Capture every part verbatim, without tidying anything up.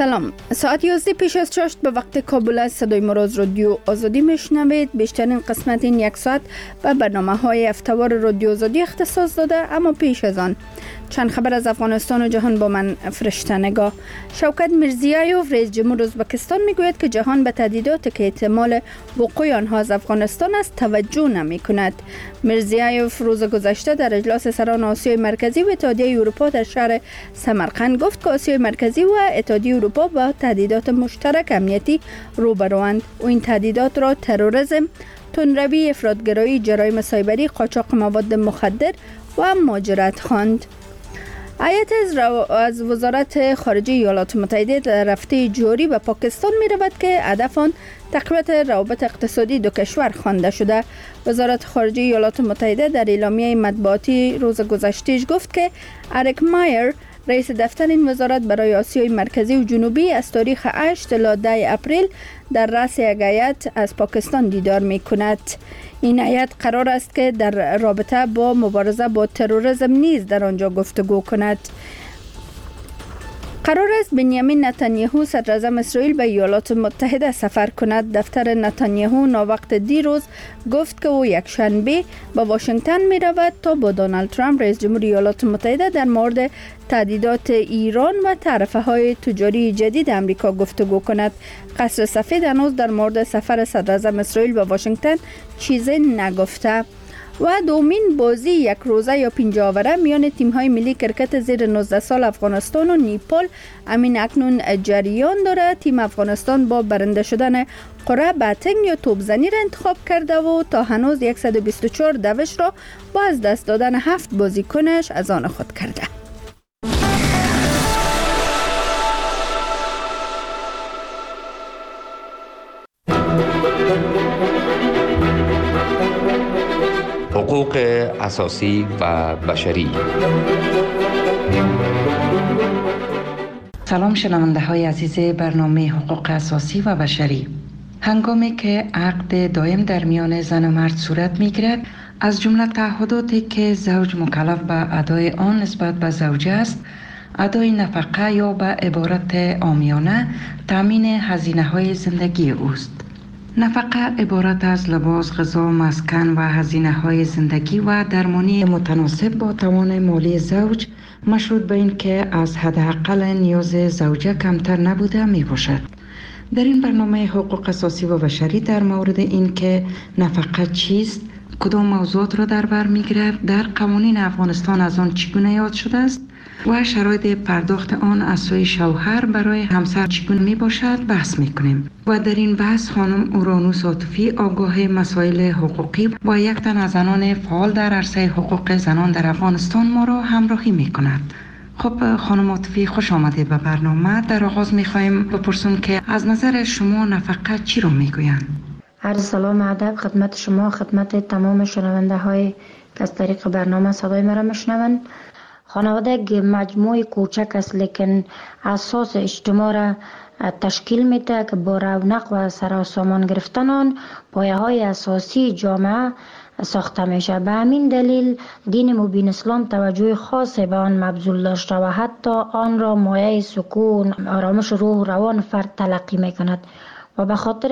سلام، ساعت یازده پیش از چاشت به وقت کابل است. صدای مراز رادیو آزادی میشنوید. بیشترین قسمت این یک ساعت به برنامه های هفته‌وار رادیو آزادی اختصاص داده، اما پیش از آن چند خبر از افغانستان و جهان با من فرشته نگاه. شوکت میرزیایوف رئیس جمهور ازبکستان میگوید که جهان به تهدیداتی که احتمال وقوع آنها از افغانستان است توجه نمی کند. میرزیایوف روز گذشته در اجلاس سران آسیای مرکزی و اتحادیه اروپا در شهر سمرقند گفت که آسیای مرکزی و اتحادیه اروپا با تهدیدات مشترک امنیتی روبروند و این تهدیدات را تروریسم، تندروی، افراطگرایی، جرایم سایبری، قاچاق مواد مخدر و مهاجرت خواند. هیئت از, از وزارت خارجه ایالات متحده در هفته جاری به پاکستان می رود که هدف آن تقویت روابط اقتصادی دو کشور خوانده شده. وزارت خارجه ایالات متحده در اعلامیه مطبوعاتی روز گذشته گفت که اریک مایر رئیس دفتر این وزارت برای آسیای مرکزی و جنوبی از تاریخ هشت الی ده اپریل در رأس یک هیئت از پاکستان دیدار می کند. این هیئت قرار است که در رابطه با مبارزه با تروریسم نیز در آنجا گفتگو کند. قرار است بنیامین نتانیاهو صدر اعظم اسرائیل به ایالات متحده سفر کند. دفتر نتانیاهو ناوقت دیروز گفت که او یک شنبه به واشنگتن می رود تا با دونالد ترامپ رئیس جمهور ایالات متحده در مورد تهدیدات ایران و تعرفه های تجاری جدید آمریکا گفتگو کند. قصر سفید هنوز در مورد سفر صدر اعظم اسرائیل به واشنگتن چیزی نگفته. و دومین بازی یک روزه یا پنجاه اوره میان تیم‌های ملی کرکت زیر نوزده سال افغانستان و نیپال امین اکنون جریان دارد. تیم افغانستان با برنده شدن قرعه بتینگ یا توپزنی را انتخاب کرده و تا هنوز صد و بیست و چهار دوش را با از دست دادن هفت بازیکنش از آن خود کرده. حقوق اساسی و بشری. سلام شنونده های عزیز برنامه حقوق اساسی و بشری. هنگامی که عقد دائم در میان زن و مرد صورت می گیرد، از جمله تعهداتی که زوج مکلف به ادای آن نسبت به زوجه است، ادای نفقه یا به عبارت عامیانه تامین هزینه های زندگی اوست. نفقه عبارت از لباس، غذا، مسکن و هزینه های زندگی و درمانی متناسب با توان مالی زوج، مشروط به این که از حداقل نیاز زوجه کمتر نبوده می باشد. در این برنامه حقوق اساسی و بشری در مورد این که نفقه چیست، کدام موضوعات را در بر می گیرد، در قوانین افغانستان از آن چگونه یاد شده است و شرایط پرداخت آن از سوی شوهر برای همسر چگونه می باشد بحث می کنیم. و در این بحث خانم اورانوس عاطفی، آگاه مسائل حقوقی و یک تن از زنان فعال در عرصه حقوق زنان در افغانستان ما را همراهی می کند. خب خانم عاطفی، خوش آمدید به برنامه. در آغاز می خواهیم بپرسیم که از نظر شما نفقه چی رو می گویند؟ عرض سلام ادب خدمت شما، خدمت تمام شنونده های که از طریق برنامه صدای مرا میشنوند. خانواده یک مجموعه کوچک است لیکن اساس اجتماع را تشکیل میده که با رونق و سراسامان گرفتن آن پایه های اساسی جامعه ساخته میشه. به همین دلیل دین مبین اسلام توجه خاصی به آن مبذول داشته و حتی آن را مایه سکون، آرامش روح و روان فرد تلقی میکند و به خاطر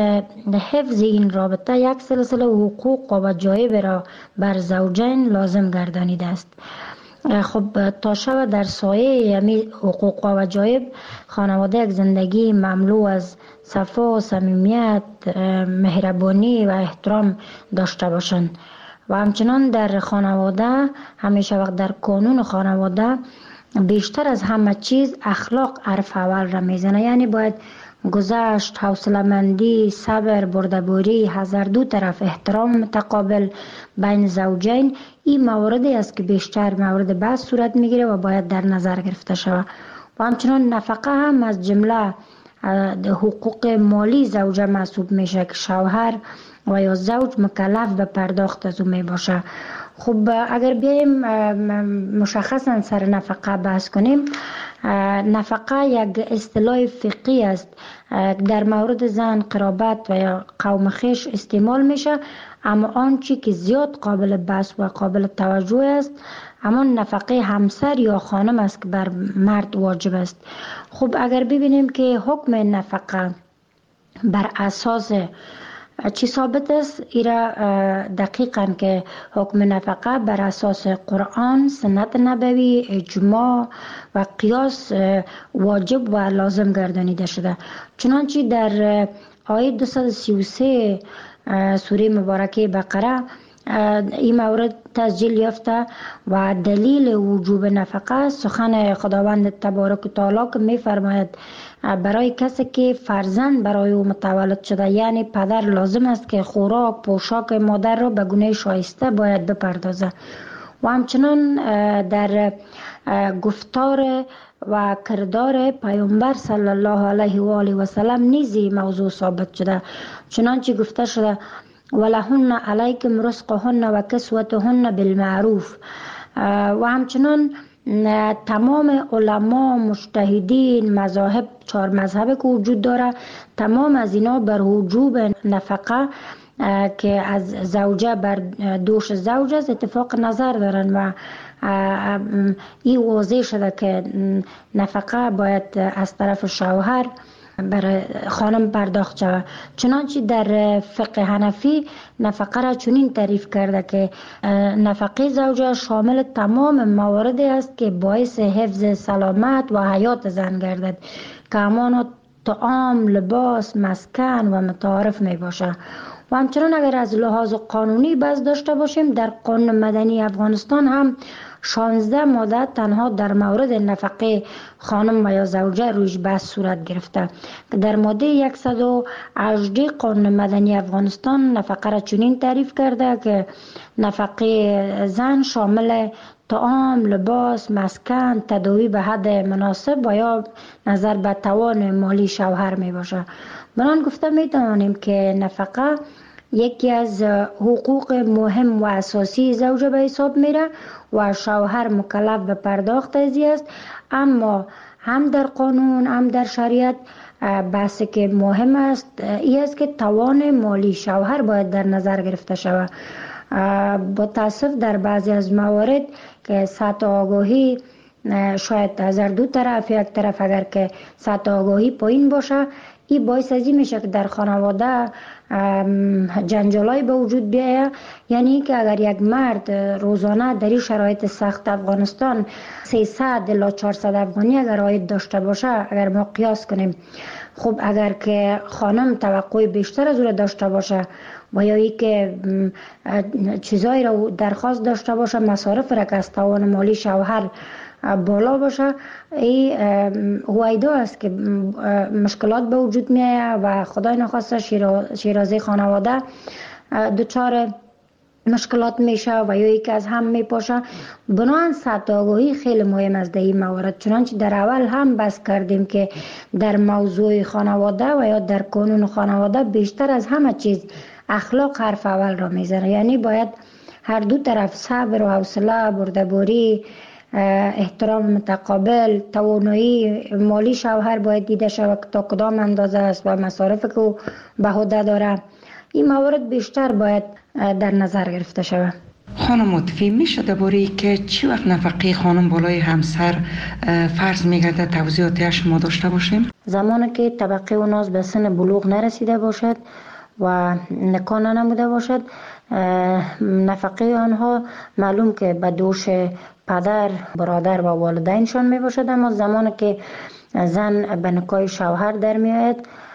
حفظ این رابطه یک سلسله حقوق و وجایب را بر زوجین لازم گردانیده است. خب تا شب در سایه یمی حقوق و وجایب، خانواده یک زندگی مملو از صفا، صمیمیت، مهربانی و احترام داشته باشند و همچنان در خانواده همیشه وقت در قانون خانواده بیشتر از همه چیز اخلاق حرف اول را میزنه. یعنی باید گذشت، حوصله‌مندی، صبر، بردباری، حذر، دو طرف احترام متقابل بین زوجین، این مواردی است که بیشتر مورد بحث صورت میگیره و باید در نظر گرفته شود. و همچنان نفقه هم از جمله حقوق مالی زوجه محسوب میشه که شوهر و یا زوج مکلف به پرداخت از اون می باشه. خب اگر بیایم مشخصا سر نفقه بحث کنیم، نفقه یک اصطلاح فقهی است در مورد زن، قرابت و یا قوم خویش استعمال میشه، اما آنچه که زیاد قابل بحث و قابل توجه است همان نفقه همسر یا خانم است که بر مرد واجب است. خب اگر ببینیم که حکم نفقه بر اساس چی ثابت است؟ ایرا دقیقاً که حکم نفقه بر اساس قرآن، سنت نبوی، اجماع و قیاس واجب و لازم گردانیده شده. چنانچه در آیه دویست و سی و سه سوره مبارکه بقره این مورد تسجیل یافته و دلیل وجوب نفقه سخن خداوند تبارک و تعالی که می فرماید برای کسی که فرزند برای او متولد شده، یعنی پدر لازم است که خوراک پوشاک مادر را به گونه شایسته باید بپردازه. و همچنان در گفتار و کردار پیامبر صلی الله علیه و آله و سلم نیز موضوع ثابت شده. چنانچه گفته شده ولهن علیکم رزقهن و کسوتهن بالمعروف. و همچنان تمام علما، مجتهدین، مذاهب، چهار مذهب که وجود داره، تمام از اینا بر وجوب نفقه که از زوجه بر دوش زوج است اتفاق نظر دارن و این واضح شده که نفقه باید از طرف شوهر برای خانم پرداخت شود. چنانچه در فقه حنفی نفقه را چنین تعریف کرده که نفقه زوجه شامل تمام مواردی است که باعث حفظ سلامت و حیات زن گردد که همانا طعام، لباس، مسکن و متعارف می باشه. و همچنان اگر از لحاظ قانونی بحث داشته باشیم، در قانون مدنی افغانستان هم شانزده ماده تنها در مورد نفقه خانم و یا زوجه رویش بحث صورت گرفته که در ماده صد و هجده قانون مدنی افغانستان نفقه را چنین تعریف کرده که نفقه زن شامل طعام، لباس، مسکن، تداوی به حد مناسب و یا نظر به توان مالی شوهر می باشه. بران گفته می توانیم که نفقه یکی از حقوق مهم و اساسی زوجه به حساب میره و شوهر مکلف به پرداخت ازی است. اما هم در قانون هم در شریعت بحثی که مهم است این است که توان مالی شوهر باید در نظر گرفته شود. با تاسف در بعضی از موارد که سطح آگاهی شاید از دو طرف، یک طرف اگر که سطح آگاهی پایین باشه، این باعث ازی میشه که در خانواده جنجالای به وجود بیاید. یعنی که اگر یک مرد روزانه در این شرایط سخت افغانستان سیصد الی چهارصد افغانی اگر عاید داشته باشه، اگر ما قیاس کنیم، خب اگر که خانم توقع بیشتر از او داشته باشه و یا ای که چیزایی را درخواست داشته باشه، مصارف را که از توان مالی شوهر بالا باشه، این هویدا است که مشکلات به وجود می آید و خدای نخواسته شیرازه خانواده دچار مشکلات میشه و یا یکی از هم میپاشه. بنابراین سطح آگاهی خیلی مهم است در این موارد. چنانچه در اول هم بحث کردیم که در موضوع خانواده و یا در قانون خانواده بیشتر از همه چیز اخلاق حرف اول را میزنه. یعنی باید هر دو طرف صبر و حوصله، بردباری، احترام متقابل، توانایی مالی شوهر باید دیده شود تا کدام اندازه است و مصارف که او به عهده داره. این موارد بیشتر باید در نظر گرفته شود. خانم مطفی، میشه درباره که چی وقت نفقه خانم بالای همسر فرض میگرده توضیحاتی شما داشته باشیم؟ زمانی که طبقه اوناز به سن بلوغ نرسیده باشد و نکاح نموده باشد، نفقه آنها معلوم که به دوش پدر، برادر و والدینشان می باشد. اما زمانی که زن به نکاح شوهر در می آید،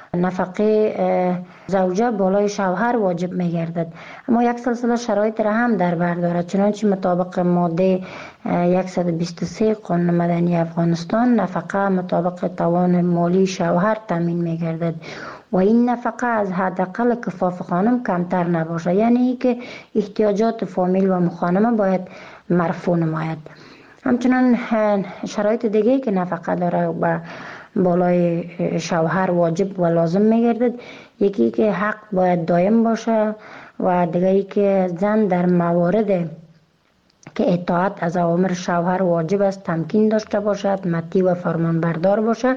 نفقه زوجه بالای شوهر واجب می گردد. اما یک سلسله شرایط را هم در بر دارد. چنانچه مطابق ماده صد و بیست و سه قانون مدنی افغانستان نفقه مطابق توان مالی شوهر تامین می گردد و این نفقه از حداقل کفاف خانم کمتر نباشه. یعنی که احتیاجات فامیل و مخانمه باید مرفوع نماید. همچنان شرایط دیگه که نفقه داره و بالای شوهر واجب و لازم میگردد، یکی که حق باید دائم باشه و دیگه که زن در موارد که اطاعت از اوامر شوهر واجب است تمکین داشته باشد، مطیع و فرمان بردار باشه.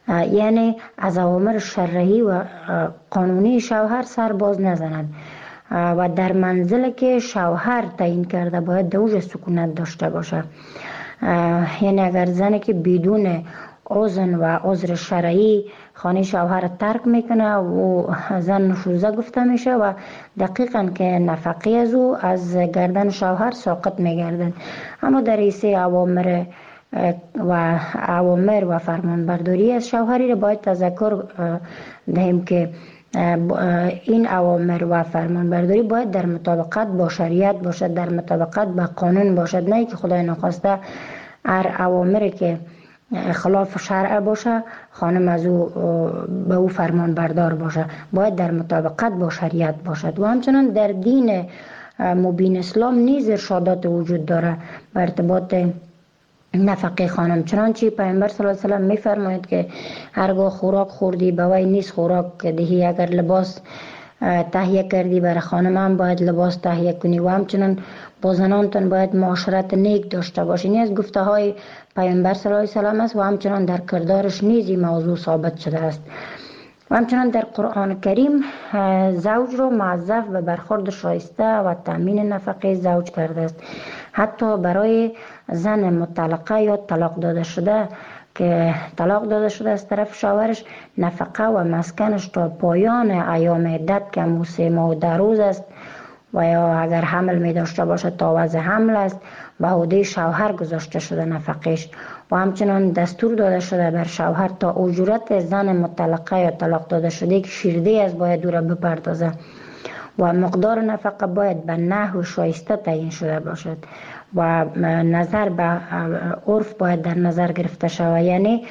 یعنی از اوامر شرعی و قانونی شوهر سر باز نزند. و در منزل که شوهر تعیین کرده باید دوج سکونت داشته باشه. یعنی اگر زنی که بدون اذن و عذر شرعی خانه شوهر ترک میکنه و زن نشوزه گفته میشه و دقیقاً که نفقه از او از گردن شوهر ساقط میگردن. اما در ایسه اوامر و اوامر و فرمانبرداری از شوهری را باید تذکر دهیم که این اوامر و فرمانبرداری باید در مطابقت با شریعت باشد، در مطابقت با قانون باشد، نه که خدای نخواسته هر اوامری که خلاف شرع باشه خانم از او به او فرمان بردار باشه. باید در مطابقت با شریعت باشد. و همچنان در دین مبین اسلام نیز ارشادات وجود داره به ارتباط نفقه خانم، چنانچه پیامبر صلی الله علیه و سلم میفرماید که هرگاه خوراک خوردی به وی نیست خوراک دهی، اگر لباس تهیه کردی برای خانم هم باید لباس تهیه کنی و همچنان با زنانتان باید معاشرت نیک داشته باشی. این از گفته های پیامبر صلی الله علیه و سلم است و همچنان در کردارش نیز این موضوع ثابت شده است. و همچنان در قرآن کریم زوج را موظف به برخورد شایسته و تامین نفقه زوج کرده است. حتی برای زن مطلقه یا طلاق داده شده که طلاق داده شده از طرف شوهرش، نفقه و مسکنش تا پایان ایام عدت که همون سه ماه و ده روز است و یا اگر حمل می داشته باشه تا وضع حمل است به عهده شوهر گذاشته شده نفقش. و همچنان دستور داده شده بر شوهر تا اجورت زن مطلقه یا طلاق داده شده که شیرده از باید او را بپردازه و مقدار نفقه باید به نحو شایسته تعیین شده باشد و نظر به عرف باید در نظر گرفته شود. یعنی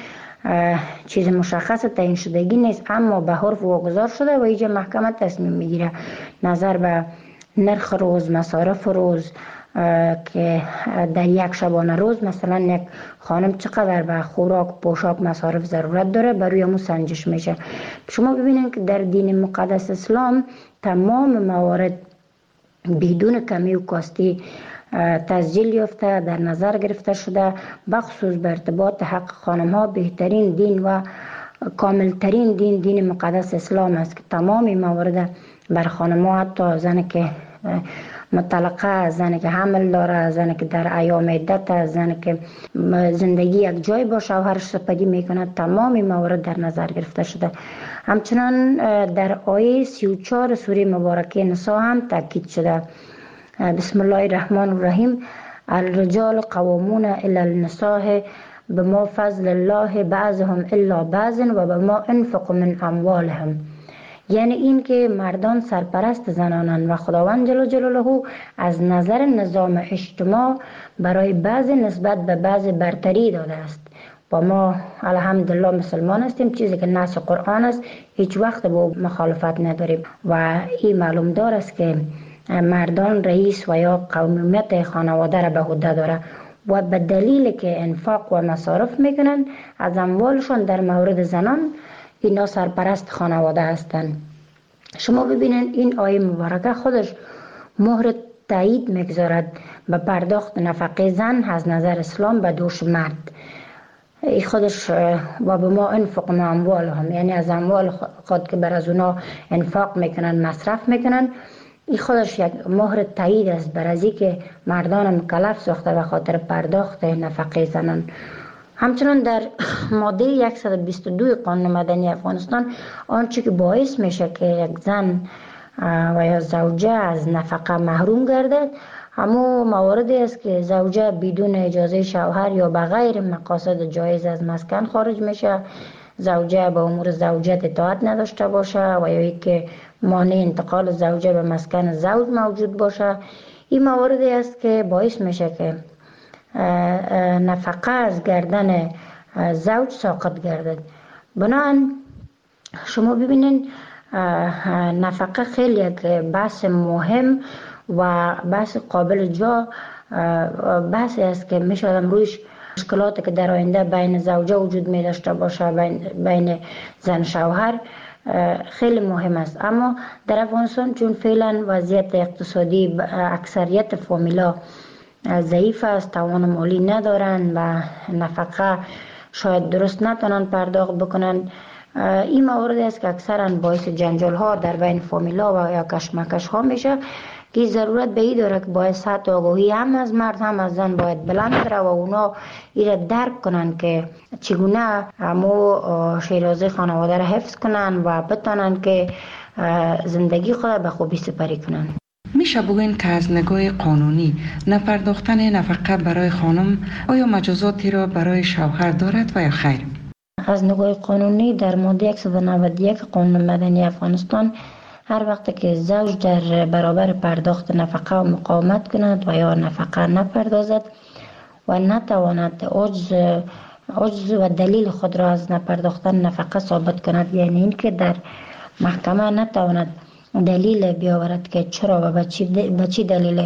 چیز مشخص تعیین شدگی نیست اما به عرف واگذار شده و اینجا محکمه تصمیم میگیره نظر به نرخ روز، مصارف روز که در یک شبانه روز مثلا یک خانم چقدر به خوراک، پوشاک، مصارف ضرورت داره بر روی همون سنجش میشه. شما ببینید که در دین مقدس اسلام تمام موارد بدون کمی و کاستی تسجیل یافته در نظر گرفته شده، بخصوص به ارتباط حق خانم ها بهترین دین و کاملترین دین دین مقدس اسلام است که تمام موارد بر خانم ها، حتی زن که مطلقه، زن که حمل داره، زن که در ایام عدت، زن که زندگی یک جای با شوهرش سپری میکنه، تمام موارد در نظر گرفته شده. همچنان در آیه سی و چهار سوره مبارکه نساء هم تاکید شده. بسم الله الرحمن الرحیم: الرجال قوامون الی النساء بما فضل الله بعضهم الا بعض و بما انفقوا من اموالهم. یعنی این که مردان سرپرست زنانند و خداوند جل جلاله از نظر نظام اجتماع برای بعض نسبت به بعض برتری داده است و ما الحمدلله مسلمان هستیم، چیزی که نص قرآن است هیچ وقت با مخالفت نداریم و این معلوم دار است که مردان رئیس و یا قومیت خانواده را به عهده داره و به دلیل که انفاق و مصارف میکنن از اموالشان در مورد زنان اینا سرپرست خانواده هستند. شما ببینید این آیه مبارکه خودش مهر تایید میگذارد به پرداخت نفقه زن از نظر اسلام به دوش مرد. ای خودش و به ما انفق ما اموالهم، یعنی از اموال خود که بر از اونا انفاق میکنن، مصرف میکنن، این خودش یک مهر تایید است بر ازی که مردان مکلف ساخته به خاطر پرداخت نفقه زنان. همچنان در ماده صد و بیست و دو قانون مدنی افغانستان آنچه که باعث میشه که یک زن و یا زوجه از نفقه محروم گردد همو مواردی است که زوجه بدون اجازه شوهر یا بغیر مقاصد جایز از مسکن خارج میشه، زوجه به امور زوجت اطاعت نداشته باشه و یا که مانع انتقال زوجه به مسکن زوج موجود باشه. این مواردی است که باعث میشه که نفقه از گردن زوج ساقط گردد. بنابراین شما ببینید نفقه خیلی یک بحث مهم و بحث قابل جا بحثی است که میشه آدم رویش مشکلاتی که در آینده بین زوجه وجود می داشته باشه، بین, بین زن شوهر خیلی مهم است. اما در افغانستان چون فعلا وضعیت اقتصادی اکثریت فامیلا ضعیف است، توان مالی ندارن و نفقه شاید درست نتونن پرداخت بکنن این موارد است که اکثرا باعث جنجال ها در بین فامیلا و یا کشمکش ها میشه که ضرورت به این داره که باید سطح آگاهی هم از مرد هم از زن باید بلند بره و اونا ایره درک کنن که چگونه همو شیرازی خانواده را حفظ کنن و بتانن که زندگی خود به خوبی سپری کنن. میشه بگوین که از نگاه قانونی نپرداختن نفقه برای خانم آیا مجازاتی را برای شوهر دارد و یا خیر؟ از نگاه قانونی در ماده صد و نود و یک قانون مدنی افغانستان هر وقت که زوج در برابر پرداخت نفقه و مقاومت کند و یا نفقه نپردازد و نتواند عجز عجز و دلیل خود را از نپرداختن نفقه ثابت کند، یعنی اینکه در محکمه نتواند دلیل بیاورد که چرا و به چی دلیل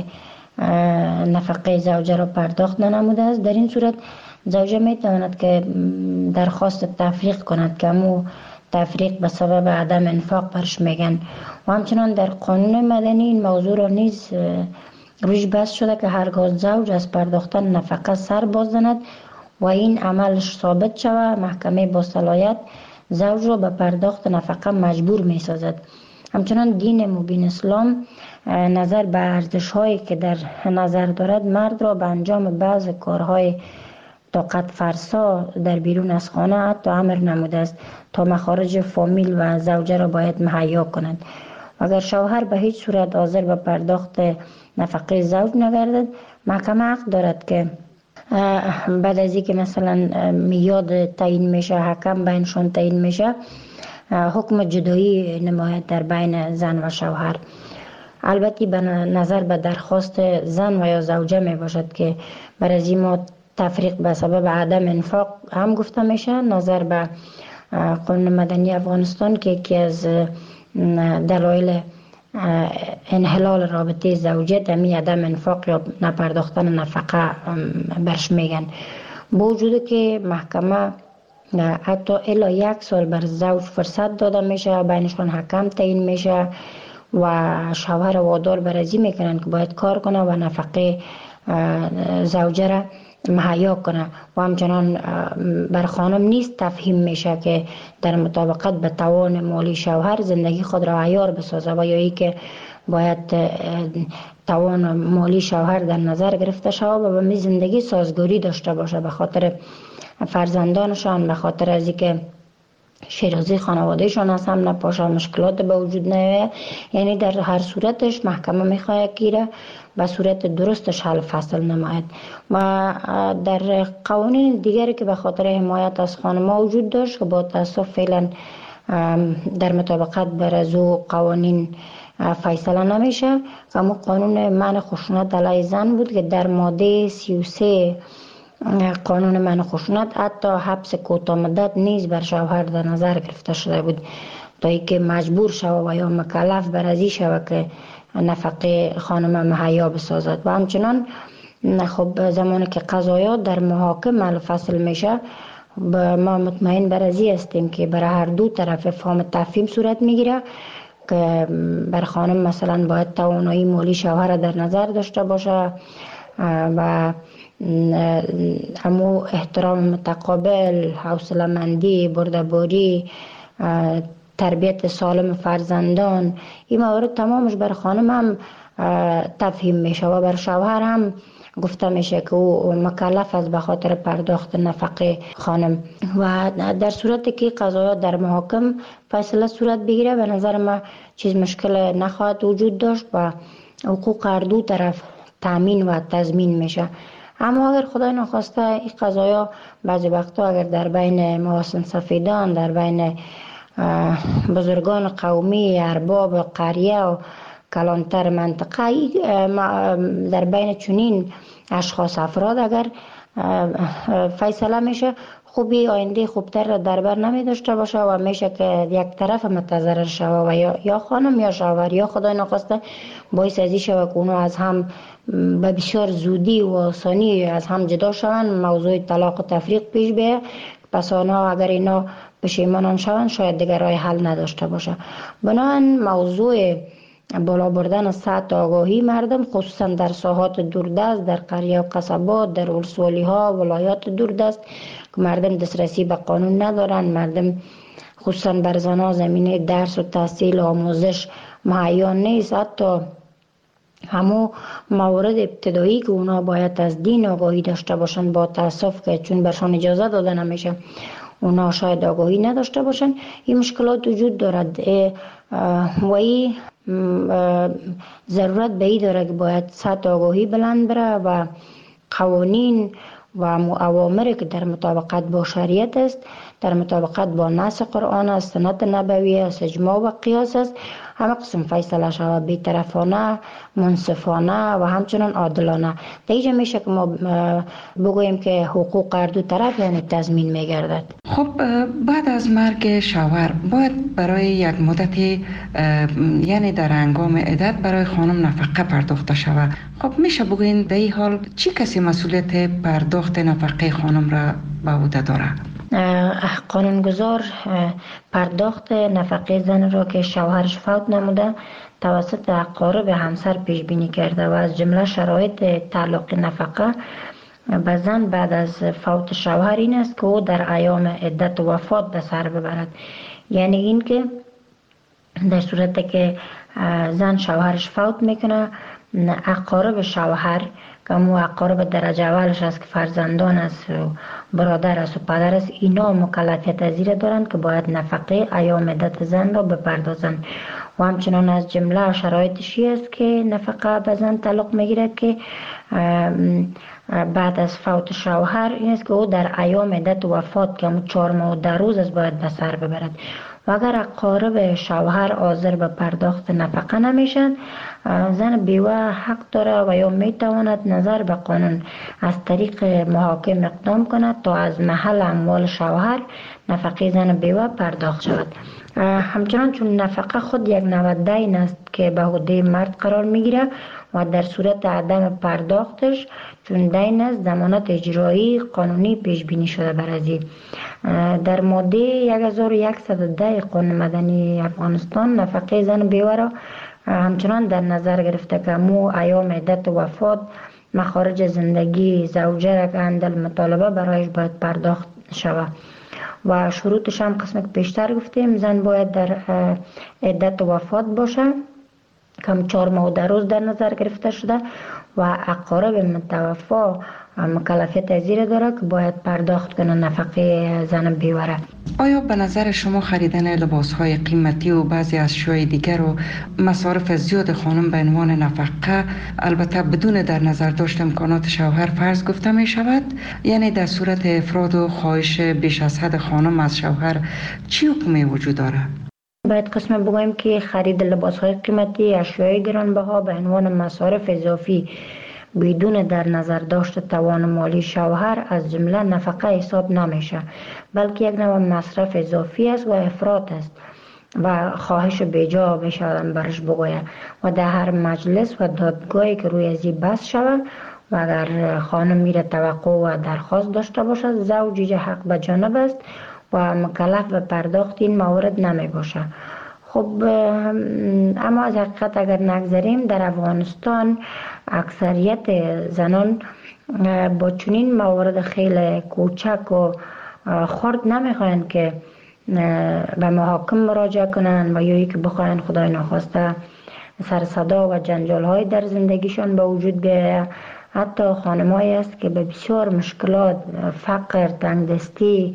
نفقه زوجه را پرداخت ننموده است، در این صورت زوجه می تواند که درخواست تفریق کند که همو تفریق به سبب عدم انفاق برش میگن و همچنان در قانون مدنی این موضوع را نیز روش بحث شده که هرگاه زوج از پرداختن نفقه سر باز زند و این عملش ثابت شود محکمه با صلاحیت زوج را به پرداخت نفقه مجبور می سازد. همچنان دین مبین اسلام نظر به ارزش هایی که در نظر دارد مرد را به انجام بعض کارهای طاقت فرسا در بیرون از خانه حتی امر نموده است تا مخارج فامیل و زوجه را باید مهیا کنند. اگر شوهر به هیچ صورت حاضر به پرداخت نفقه زوج نگردد محکمه حق دارد که بعد از اینکه مثلا میاد تعیین میشه حکم بینشان تعیین میشه حکم جدایی نماید در بین زن و شوهر. البته به نظر به درخواست زن و یا زوجه می باشد که برای از ما تفریق به سبب عدم انفاق هم گفته میشه. نظر به قانون مدنی افغانستان که یکی از دلایل انحلال رابطه زوجیت همی عدم انفاق یا نپرداختن نفقه برش میگن. با وجود که محکمه حتی الا یک سال بر زوج فرصت داده میشه، بینشان حکم تعیین میشه و شوهر وادار برازی میکنن که باید کار کنه و نفقه زوجه را مهیا کنه و همچنان بر خانم نیست تفهیم میشه که در مطابقت به توان مالی شوهر زندگی خود را عیار بسازه و یا ای که باید توان مالی شوهر در نظر گرفته شود و به می زندگی سازگاری داشته باشه به خاطر فرزندانشان، به خاطر از اینکه شیرازی خانوادهشان از هم نپاشه، مشکلات به وجود نیاید. یعنی در هر صورتش محکمه میخواد که به صورت درستش حل فصل نماید. و در قوانین دیگری که به خاطر حمایت از خانم‌ها وجود داشت که با تاسف فعلا در مطابقت بر از او قوانین فیصله نمیشه، اما قانون منع خشونت علیه زن بود که در ماده سی و سه قانون منع خشونت حتی حبس کوتاه مدت نیز بر شوهر در نظر گرفته شده بود تا اینکه مجبور شود و یا مکلف بر ازی شود که نفقه خانم مهیا بسازد. و همچنان خب زمانی که قضایات در محاکم فصل میشه ما مطمئن بر ازی هستیم که برای هر دو طرف فهم تفهیم صورت میگیره که بر خانم مثلا باید توانایی مالی شوهر در نظر داشته باشه و همو احترام متقابل، حوصله مندی، بردباری، تربیت سالم فرزندان، این موارد تمامش بر خانم هم تفهیم میشه و بر شوهر هم گفته میشه که او مکلف است به خاطر پرداخت نفقه خانم. و در صورتی که قضایات در محاکم فیصله صورت بگیره به نظر ما چیز مشکل نخواهد وجود داشت و حقوق هر دو طرف تامین و تضمین میشه. اما اگر خدای نخواسته این قضایا بعضی وقتا اگر در بین محاسن سفیدان، در بین بزرگان قومی، ارباب قریه و کلانتر منطقه، در بین چنین اشخاص افراد اگر فیصله میشه خوبی آینده خوبتر در بر نمی داشته باشه و میشه که یک طرف متضرر شوه و یا, یا خانم یا شوهر یا خدای نخواسته باعث ازی شوه که اونو از هم به بسیار زودی و آسانی از هم جدا شوند، موضوع طلاق و تفریق پیش بیه. پس آنها اگر اینا پشیمانان شوند شاید دیگر راه حل نداشته باشه. بنابراین موضوع بالا بردن سطح آگاهی مردم خصوصا در ساحات دوردست، در قریه و قصبات، در ولسوالی ها، ولایات دوردست که مردم دسترسی به قانون ندارن، مردم خصوصا بر زنان زمینه درس و تحصیل و آموزش مهیا نیست. حتی همو موارد ابتدایی که اونا باید از دین آگاهی داشته باشن، با تاسف که چون برشان اجازه داده نمیشه اونا شاید آگاهی نداشته باشن، این مشکلات وجود دارد و این ضرورت به این داره که باید سطح آگاهی بلند بره و قوانین و اوامری که در مطابقت با شریعت است، در مطابقت با نص قرآن است، سنت نبوی است، اجماع و قیاس است، همه قسم فیصله شود بی‌طرفانه، منصفانه و همچنان عادلانه. در اینجا میشه که ما بگوییم که حقوق هر دو طرف یعنی تضمین میگردد. خب بعد از مرگ شوهر باید برای یک مدتی یعنی در هنگام عدت برای خانم نفقه پرداخته شود. خب میشه بگوین در این حال چی کسی مسئولیت پرداخت نفقه خانم را به عهده داره؟ قانونگذار پرداخت نفقه زن را که شوهرش فوت نموده توسط اقارب همسر پیش بینی کرده و از جمله شرایط تعلق نفقه به زن بعد از فوت شوهر این است که او در ایام عدت و وفات به سر ببرد. یعنی این که در صورتی که زن شوهرش فوت میکنه، اقارب شوهر که مو اقارب درجه اولش است که فرزندان است و برادر است و پدر است، اینا مکلفیت از این دارند که باید نفقه ایام عدت زن را بپردازند. و همچنان از جمله شرایطشی است که نفقه به زن تعلق میگیرد که بعد از فوت شوهر این است که او در ایام عدت و وفات که همون چهار ماه و ده روز است باید به سر ببرد. و اگر اقارب شوهر حاضر به پرداخت نفقه نمیشن، زن بیوه حق داره و یا میتواند نظر به قانون از طریق محاکم اقدام کند تا از محل اموال شوهر نفقه زن بیوه پرداخت شود. همچنان چون نفقه خود یک نوع دین است که به عهده مرد قرار میگیره و در صورت عدم پرداختش چون دین است ضمانت اجرایی قانونی پیش بینی شده بر ازی. در ماده هزار و صد و ده قانون مدنی افغانستان نفقه زن بیوه را همچنان در نظر گرفته که مو ایام عدت و وفات مخارج زندگی زوجه را که اندل مطالبه برایش باید پرداخت شود و شروطش هم قسم که پیشتر گفتیم زن باید در عدت و وفات باشه کم چهار ماه و ده روز در نظر گرفته شده و اقارب متوفا مکلفیت از این داره که باید پرداخت کنه نفقه زن بیوه را. آیا به نظر شما خریدن لباس‌های قیمتی و بعضی از اشیاء دیگر و مصارف زیاد خانم به عنوان نفقه البته بدون در نظر داشت امکانات شوهر فرض گفته می شود؟ یعنی در صورت افراد و خواهش بیش از حد خانم از شوهر چی حکمی وجود داره؟ باید قسم بگویم که خرید لباس‌های قیمتی، اشیاء گرانبها به عنوان مصارف اضافی بدون در نظر داشت توان مالی شوهر از جمله نفقه حساب نمیشه، بلکه یک نوع مصرف اضافی است و افراط است و خواهش بیجا بشودن برش بگوید و در هر مجلس و دادگاهی که روی ازی بحث شود و اگر خانم میره توقع و درخواست داشته باشد زوج حق به جانب است و مکلف به پرداخت این موارد نمی باشه. خب اما از حقیقت اگر نگذاریم در افغانستان اکثریت زنان با چنین موارد خیلی کوچک و خرد نمیخواین که به محاکم مراجعه کنن و یا که بخواین خدای ناخواسته سر صدا و جنجال های در زندگیشان به وجود بیاید. حتی خانمایی است که به بسیار مشکلات، فقر، تنگدستی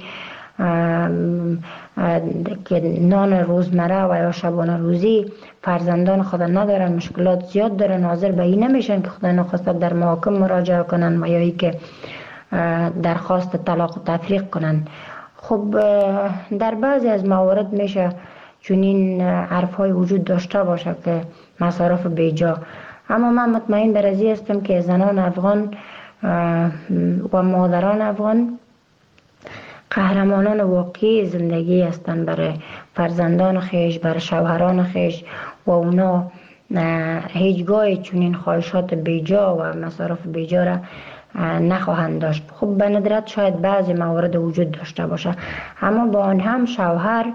که نان روزمره و یا شبانه روزی فرزندان خود ندارن، مشکلات زیاد دارن، حاضر به این نمیشن که خدا نخواسته در محاکم مراجعه کنن و یا ای که درخواست طلاق و تفریق کنن. خب در بعضی از موارد میشه چنین حرف های وجود داشته باشه که مصارف بیجا، اما من مطمئن بر ازی هستم که زنان افغان و مادران افغان قهرمانان واقعی زندگی هستند برای فرزندان خیش، برای شوهران خیش و اونا هیچگاه چنین خواهشات بیجا و مصارف بیجا را نخواهند داشت. خب به ندرت شاید بعضی موارد وجود داشته باشه، اما با آن هم شوهر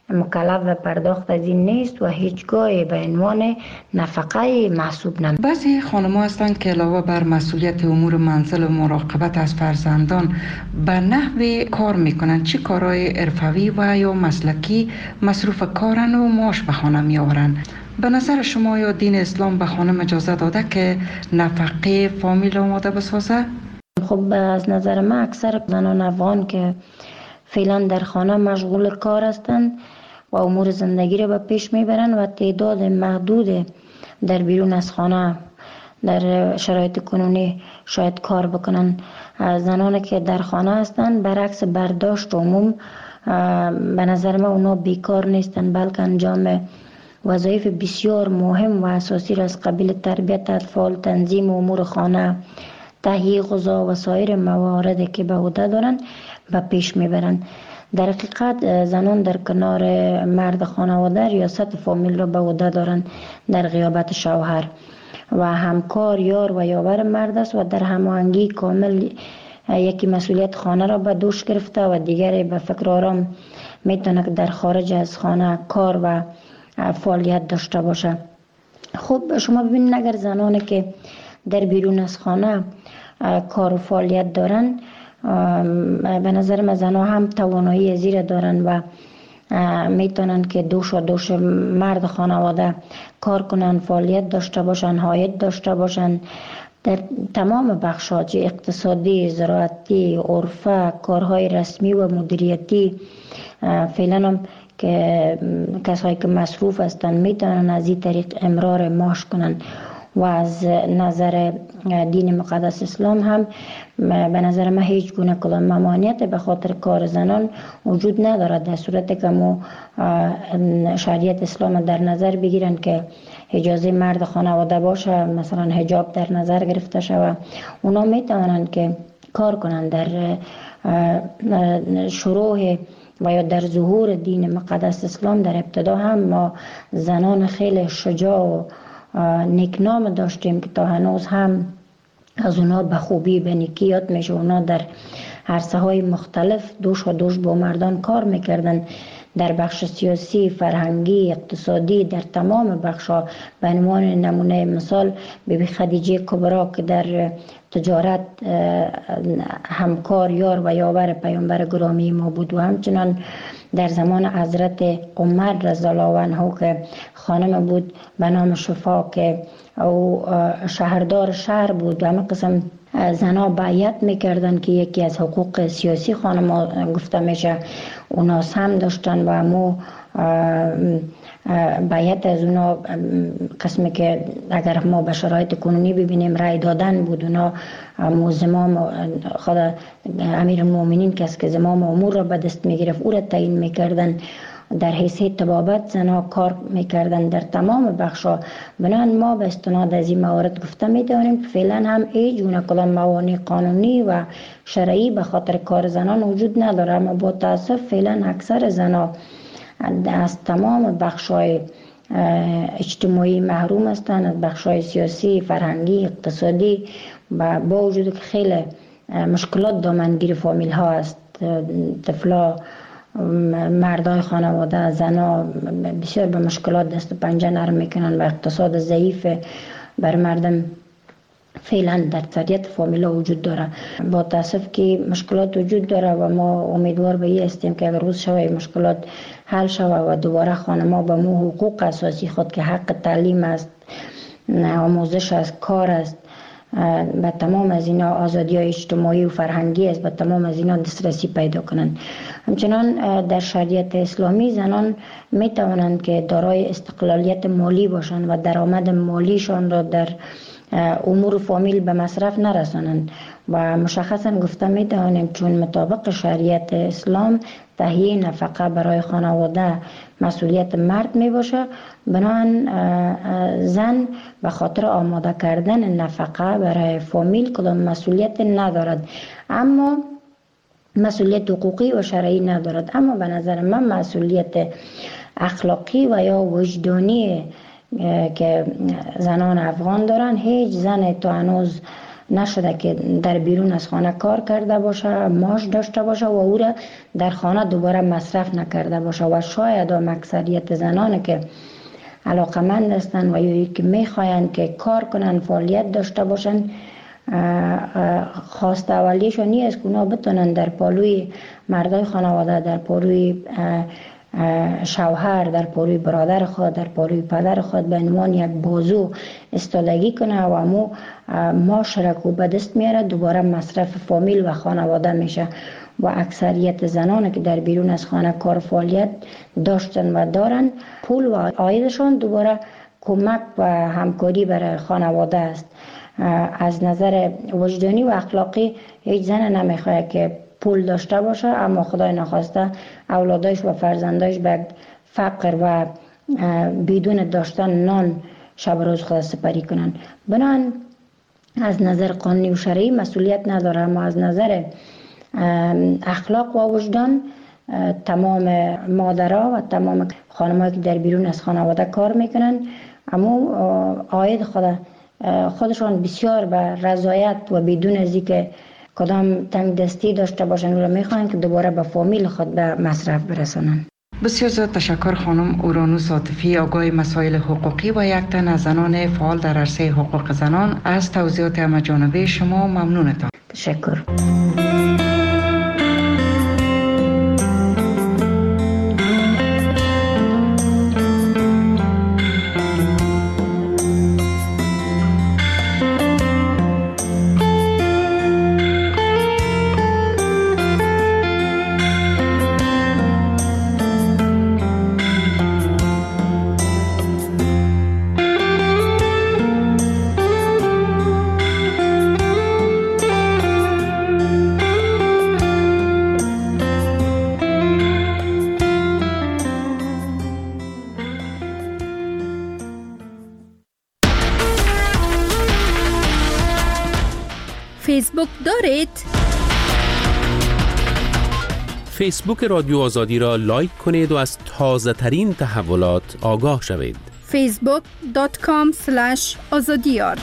مکلف به پرداخت از این نیست و هیچگاه به عنوان نفقه محسوب نمی. بعضی خانم‌ها هستند که علاوه بر مسئولیت امور منزل و مراقبت از فرزندان به نحو کار میکنند. چه کارهای حرفوی و یا مسلکی مصروف کارن و معاش به خانه میآورند؟ به نظر شما یا دین اسلام به خانم اجازه داده که نفقه فامیل آماده بسازه؟ خب از نظر من اکثر زنان افغان که فعلا در خانه مشغول کار هستند و امور زندگی را به پیش میبرند و تعداد محدود در بیرون از خانه در شرایط کنونی شاید کار بکنن. زنانی که در خانه هستند برعکس برداشت عموم به نظر من اونا بیکار نیستند، بلکه انجام وظایف بسیار مهم و اساسی را از قبیل تربیت اطفال، تنظیم امور خانه، تهیه غذا و سایر مواردی که به عهده دارند به پیش میبرند. در حقیقت زنان در کنار مرد خانواده ریاست فامیل را به عهده دارند در غیابت شوهر و همکار، یار و یاور مرد است و در هماهنگی کامل یکی مسئولیت خانه را به دوش گرفته و دیگری به فکر آرام میتونه که در خارج از خانه کار و فعالیت داشته باشه. خب شما ببینید اگر زنانی که در بیرون از خانه کار و فعالیت دارن، به نظر من زنها هم توانایی زیر دارن و میتونن که دوش و دوش مرد خانواده کار کنن، فعالیت داشته باشن، عاید داشته باشن در تمام بخش‌ها، چه اقتصادی، زراعتی، عرفه، کارهای رسمی و مدیریتی. فعلا هم که کسایی که مصروف هستن میتونن از این طریق امرار معاش کنن و از نظر دین مقدس اسلام هم به نظر من هیچ گونه کدام ممانعت به خاطر کار زنان وجود ندارد، در صورتی که ما شریعت اسلام در نظر بگیرن که اجازه مرد خانواده باشه، مثلا حجاب در نظر گرفته شود، اونا میتونن که کار کنن. در شروع و یا در ظهور دین مقدس اسلام در ابتدا هم ما زنان خیلی شجاع و نیکنام داشتیم که تا هنوز هم از اونا به خوبی به نیکی یاد میشه. اونا در عرصه های مختلف دوش و دوش با مردان کار میکردن، در بخش سیاسی، فرهنگی، اقتصادی، در تمام بخش‌ها. به عنوان نمونه مثال بیبی خدیجه کبرا که در تجارت همکار، یار و یاور پیامبر گرامی ما بود و همچنان در زمان حضرت عمر رضی الله عنه که خانم بود به نام شفا که او شهردار شهر بود و همه قسم زنها بیعت میکردن که یکی از حقوق سیاسی خانم گفته میشه اوناس هم داشتن و همو بیعت از اونا قسمی که اگر ما به شرایط کنونی ببینیم رای دادن بود. اونا زمام خود امیر المؤمنین کس که زمام امور را به دست میگرفت او را تعیین میکردن، در حیثیت طبابت زنها کار میکردن در تمام بخشا. بنابراین ما به استناد از این موارد گفته میتونیم که فعلا هم ای جونه کلام موانع قانونی و شرعی به خاطر کار زنان وجود نداره، اما با تاسف فعلا اکثر زنها از تمام بخشای اجتماعی محروم هستند، از بخشای سیاسی، فرهنگی، اقتصادی، و با وجود که خیلی مشکلات دامنگیر فامیل ها است. طفلا، مردای خانواده، زنا بسیار به مشکلات دست و پنجه نرم میکنن و اقتصاد ضعیف بر مردم فعلا در اکثریت فامیلا وجود داره. با تاسف که مشکلات وجود داره و ما امیدوار به این هستیم که اگر روز شوه مشکلات حل شوه و دوباره خانم‌ها به مو حقوق اساسی خود که حق تعلیم است، آموزش است، کار است، به تمام از اینا آزادی های اجتماعی و فرهنگی است، به تمام از اینا دسترسی پیدا کنند. همچنان در شریعت اسلامی زنان می توانند که دارای استقلالیت مالی باشند و درآمد مالیشان را در امور فامیل به مصرف نرسانند و مشخصا گفته می توانیم چون مطابق شریعت اسلام تهیه نفقه برای خانواده مسئولیت مرد می باشه، بنابراین زن به خاطر آماده کردن نفقه برای فامیل کدام مسئولیت ندارد، اما مسئولیت حقوقی و شرعی ندارد. اما به نظر من مسئولیت اخلاقی و یا وجدانی که زنان افغان دارن هیچ زن تا هنوز نشده که در بیرون از خانه کار کرده باشه، معاش داشته باشه و او را در خانه دوباره مصرف نکرده باشه. و شاید هم اکثریت زنان که علاقمند هستند و یا که میخواین که کار کنن، فعالیت داشته باشن، خواست اولیشون نیست که اونا بتونن در پالوی مردای خانواده، در پالوی شوهر، در پالوی برادر خود، در پالوی پدر خود به عنوان یک بازو استادگی کنه و امو معاش را که به دست میاره دوباره مصرف فامیل و خانواده میشه. و اکثریت زنان که در بیرون از خانه کار فعالیت داشتن و دارن، پول و عایدشان دوباره کمک و همکاری برای خانواده است. از نظر وجدانی و اخلاقی هیچ زن نمیخواد که پول داشته باشه اما خدای نخواسته اولادش و فرزندش به فقر و بدون داشتن نان شب روز خود سپری کنن. بنابراین از نظر قانونی و شرعی مسئولیت نداره، اما از نظر اخلاق و وجدان تمام مادرها و تمام خانم‌هایی که در بیرون از خانواده کار میکنن اما عاید خود خودشان بسیار به رضایت و بدون از اینکه کدام تنگ دستی داشته باشن و میخوان که دوباره به فامیل خود به مصرف برسونن. بسیار زیاد تشکر خانم اورانوس عاطفی، آگاه مسائل حقوقی و یک تن از زنان فعال در عرصه حقوق زنان. از توضیحات همه‌جانبه شما ممنونتان. تشکر. فیسبوک دارید؟ فیسبوک رادیو آزادی را لایک کنید و از تازه ترین تحولات آگاه شوید. فیسبوک دات کام اسلش آزادیار.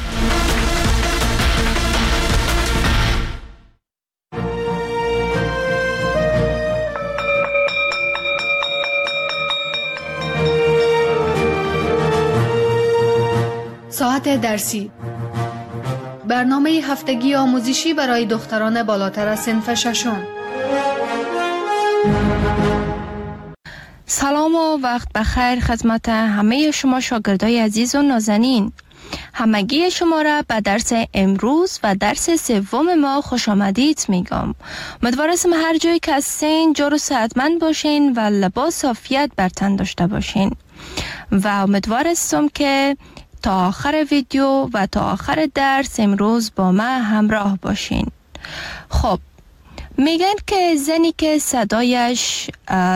ساعت درسی، برنامه هفتگی آموزشی برای دختران بالاتر از صنف ششم. سلام و وقت بخیر خدمت همه شما شاگردای عزیز و نازنین. همگی شما را به درس امروز و درس سوم ما خوش آمدید میگم. امیدوارم هر جایی که هستین جور و صحتمند باشین و لباس عافیت بر تن داشته باشین و امیدوارم که تا آخر ویدیو و تا آخر درس امروز با من همراه باشین. خب، میگن که زنی که صدایش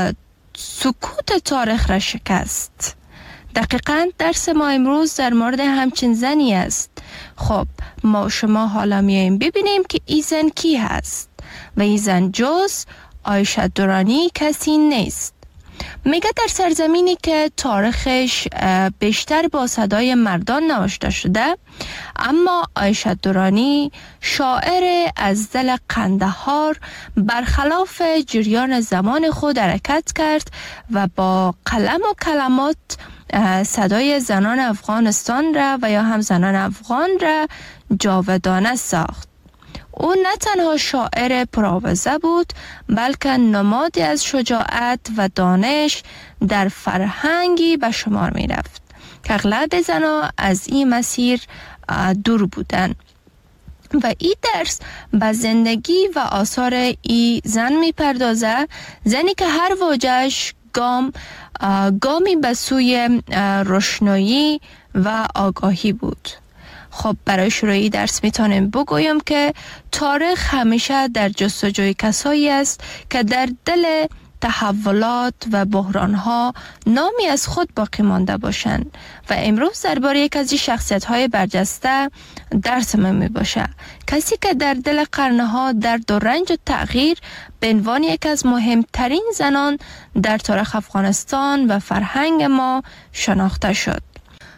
سکوت تاریخ را شکست. دقیقاً درس ما امروز در مورد همچین زنی است. خب، ما شما حالا میاییم ببینیم که این زن کی هست و این زن جز عایشه درانی کسی نیست. میگه در سرزمینی که تاریخش بیشتر با صدای مردان نوشته شده، اما عایشه درانی شاعر از دل قندهار برخلاف جریان زمان خود حرکت کرد و با قلم و کلمات صدای زنان افغانستان را و یا هم زنان افغان را جاودانه ساخت. او نه تنها شاعر پرآوازه بود بلکه نمادی از شجاعت و دانش در فرهنگی به شمار می رفت که اغلب زنان از این مسیر دور بودند. و این درس به زندگی و آثار این زن می پردازه، زنی که هر واژه‌اش گام گامی به سوی روشنایی و آگاهی بود. خب، برای شروعی درس میتونم بگویم که تاریخ همیشه در جستجوی کسایی است که در دل تحولات و بحرانها نامی از خود باقی مانده باشند و امروز درباره یک از این شخصیت‌های برجسته درس من می باشه. کسی که در دل قرنها درد و رنج و تغییر به عنوان یک از مهمترین زنان در تاریخ افغانستان و فرهنگ ما شناخته شد.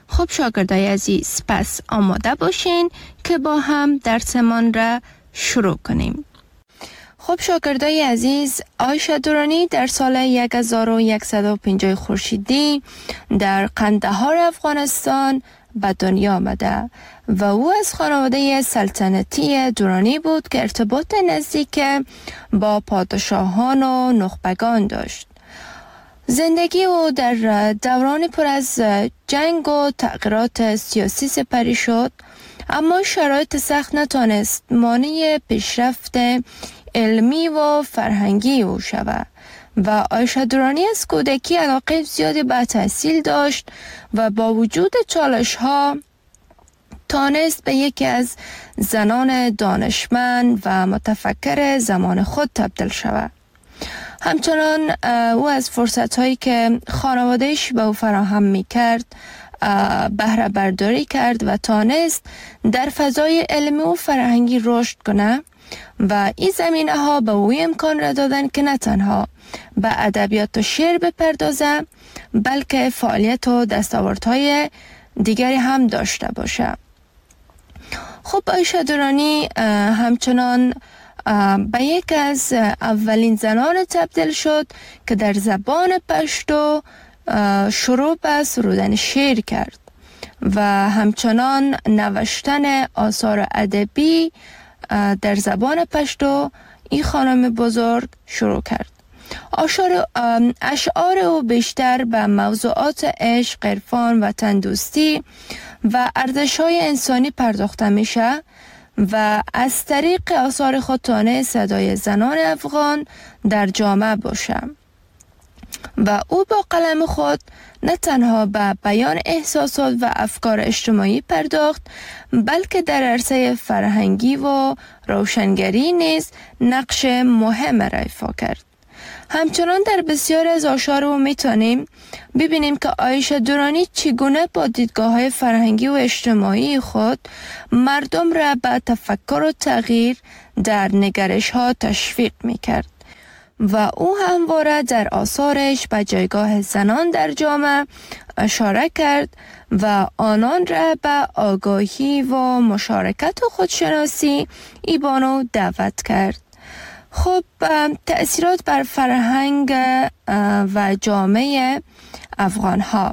خب شاگردای عزیز، پس آماده باشین که با هم درسمان را شروع کنیم. خب شاگردای عزیز، عایشه درانی در سال هزار و صد و پنجاه خورشیدی در قندهار افغانستان به دنیا آمده و او از خانواده سلطنتی درانی بود که ارتباط نزدیک با پادشاهان و نخبگان داشت. زندگی او در دوران پر از جنگ و تغییرات سیاسی سپری شد، اما شرایط سخت نتانست مانع پیشرفت علمی و فرهنگی او شود و عایشه درانی از کودکی علاقه زیادی به تحصیل داشت و با وجود چالش ها تانست به یکی از زنان دانشمند و متفکر زمان خود تبدیل شود. همچنان او از فرصت هایی که خانوادهش به او فراهم می کرد بهره برداری کرد و تانست در فضای علمی و فرهنگی رشد کنه و این زمینه ها به او امکان را دادن که نه تنها به ادبیات و شعر بپردازه بلکه فعالیت و دستاوردهای دیگری هم داشته باشه. خب عایشه درانی همچنان به یک از اولین زنان تبدیل شد که در زبان پشتو شروع به سرودن شعر کرد و همچنان نوشتن آثار ادبی در زبان پشتو این خانم بزرگ شروع کرد. اشعار اشعار او بیشتر به موضوعات عشق، عرفان و تندوستی و ارزش‌های انسانی پرداخته میشه و از طریق آثار خود تانست صدای زنان افغان در جامعه باشه و او با قلم خود نه تنها به بیان احساسات و افکار اجتماعی پرداخت بلکه در عرصه فرهنگی و روشنگری نیز نقش مهم را ایفا کرد. همچنان در بسیار از آثار او میتونیم ببینیم که عایشه درانی چگونه با دیدگاه‌های فرهنگی و اجتماعی خود مردم را به تفکر و تغییر در نگرش‌ها تشویق میکرد و او همواره در آثارش به جایگاه زنان در جامعه اشاره کرد و آنان را به آگاهی و مشارکت و خودشناسی ایبانو دعوت کرد. خب تأثیرات بر فرهنگ و جامعه افغان ها.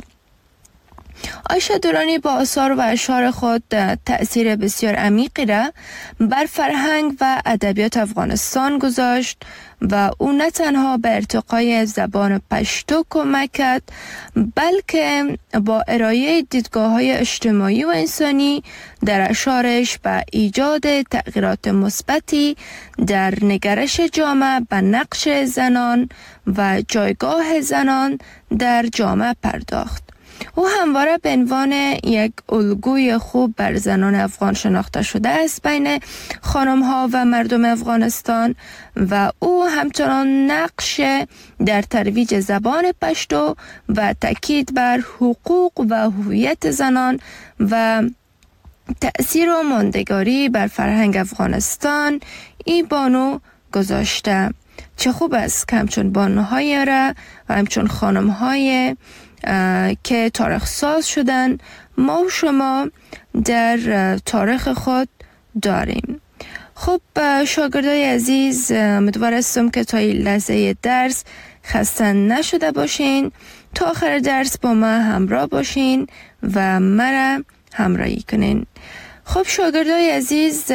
عایشه درانی با آثار و اشعار خود تأثیر بسیار عمیقی را بر فرهنگ و ادبیات افغانستان گذاشت و او نه تنها به ارتقای زبان پشتو کمک کرد بلکه با ارائه دیدگاه‌های اجتماعی و انسانی در اشعارش به ایجاد تغییرات مثبتی در نگرش جامعه به نقش زنان و جایگاه زنان در جامعه پرداخت. او همواره به عنوان یک الگوی خوب بر زنان افغان شناخته شده است بین خانم ها و مردم افغانستان و او همچنان نقش در ترویج زبان پشتو و تاکید بر حقوق و هویت زنان و تأثیر و ماندگاری بر فرهنگ افغانستان ای بانو گذاشته. چه خوب است که همچون بانوهای را و همچون خانمهای که تاریخ ساز شدن ما و شما در تاریخ خود داریم. خب شاگردای عزیز، امیدوار هستم که تا این لحظه درس خسته نشده باشین، تا آخر درس با ما همراه باشین و مرا همراهی کنین. خب شاگردای عزیز،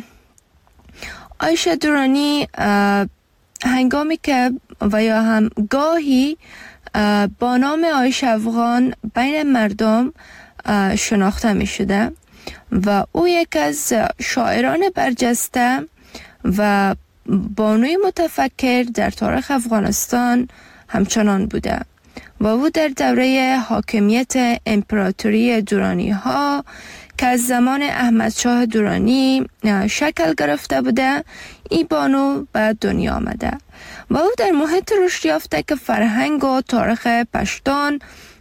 عایشه درانی هنگامی که و یا هم گاهی با نام عایشه افغان بین مردم شناخته می شده و او یک از شاعران برجسته و بانوی متفکر در تاریخ افغانستان همچنان بوده و او در دوره حاکمیت امپراتوری درانی ها که از زمان احمد شاه درانی شکل گرفته بوده ای بانو به دنیا آمده و او در محیط رشد یافته که فرهنگ و تاریخ پشتون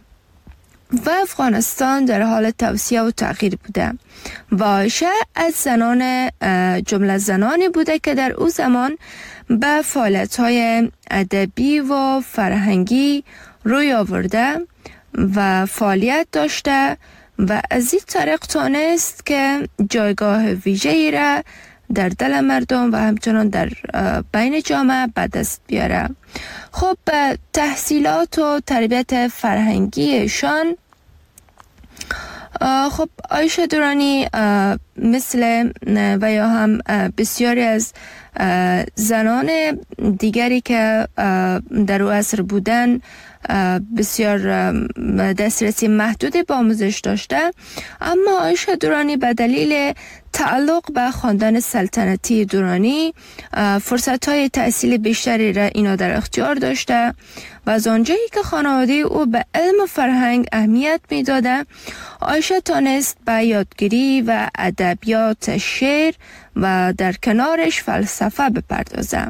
و افغانستان در حال توسعه و تغییر بوده و عایشه از زنان جمله زنانی بوده که در او زمان به فعالیت‌های ادبی و فرهنگی روی آورده و فعالیت داشته و از این طریق تانست که جایگاه ویژه‌ای را در دل مردم و همچنان در بین جامعه به دست بیاره. خب تحصیلات و تربیت فرهنگیشان، خب عایشه درانی مثل و یا هم بسیاری از زنان دیگری که در او عصر بودن بسیار دسترسی محدودی به آموزش داشته، اما عایشه درانی به دلیل تعلق به خاندان سلطنتی درانی فرصت‌های تحصیل بیشتری را اینا در اختیار داشته و از آنجایی که خانواده او به علم و فرهنگ اهمیت می‌داده، عایشه تانست به یادگیری و ادبیات شعر و در کنارش فلسفه بپردازه.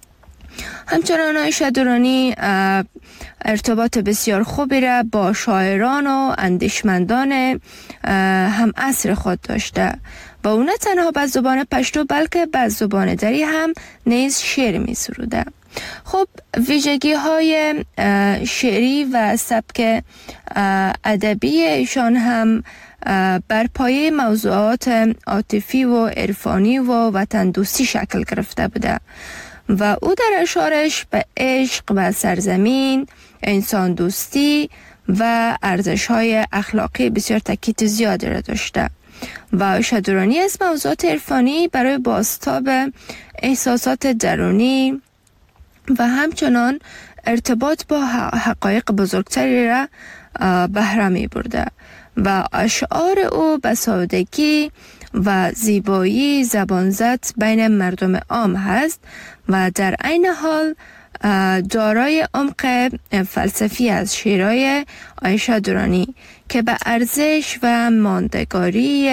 همچنان عایشه درانی ارتباط بسیار خوبی را با شاعران و اندیشمندان هم عصر خود داشته و او نه تنها به زبان پشتو بلکه به زبان دری هم نیز شعر می سروده. خب ویژگی های شعری و سبک ادبی ایشان هم بر پایه موضوعات عاطفی و عرفانی و وطن دوستی شکل گرفته بوده و او در اشعارش به عشق و سرزمین، انسان دوستی و ارزش‌های اخلاقی بسیار تاکید زیادی را داشته و عایشه درانی از موضوعات عرفانی برای بازتاب احساسات درونی و همچنان ارتباط با حقایق بزرگتری را بهره می برده و اشعار او به سادگی و زیبایی زبانزد بین مردم عام هست و در عین حال دارای عمق فلسفی از شعرهای عایشه درانی که به ارزش و ماندگاری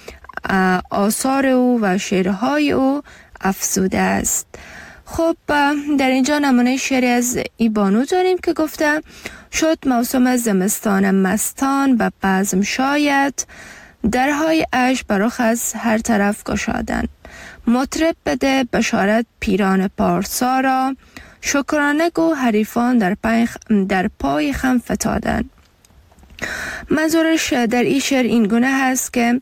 آثار او و شعرهای او افزوده است. خب در اینجا نمونه شعری از ای بانو داریم که گفته: شد موسم زمستان مستان و بزم شاید، درهای عشق برخ از هر طرف گشادن. مطرب بده بشارت پیران پارسا را، شکرانه گو حریفان در پای, در پای خم فتادن. منظورش در این شعر این گونه هست که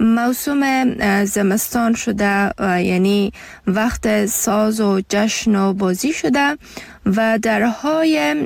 موسم زمستان شده و یعنی وقت ساز و جشن و بازی شده و درهای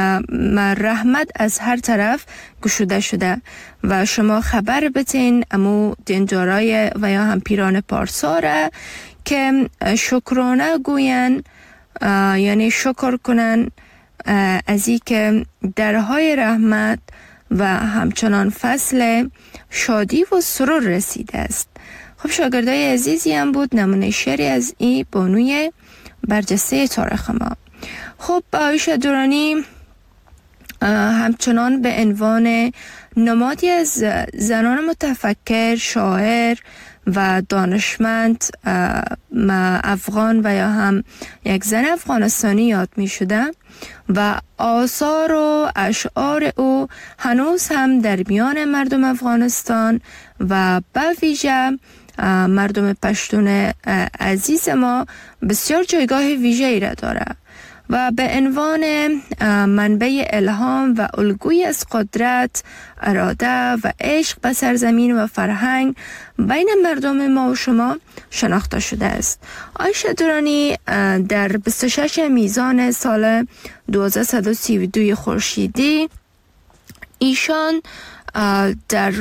رحمت از هر طرف گشوده شده و شما خبر بتین امو دینجارای و یا هم پیران پارسا را که شکرانه گوین، یعنی شکر کنن از این که درهای رحمت و همچنان فصل شادی و سرور رسیده است. خب شاگردای عزیزی هم بود نمونه شعری از این بانوی برجسته تاریخ ما. خب عایشه درانی همچنان به عنوان نمادی از زنان متفکر، شاعر و دانشمند افغان و یا هم یک زن افغانستانی یاد می شده و آثار و اشعار او هنوز هم در میان مردم افغانستان و به ویژه مردم پشتون عزیز ما بسیار جایگاه ویژه‌ای را داره و به عنوان منبع الهام و الگوی از قدرت، اراده و عشق به سرزمین و فرهنگ بین مردم ما و شما شناخته شده است. عایشه درانی در بیست و شش میزان سال دو هزار و سی و دو خورشیدی ایشان در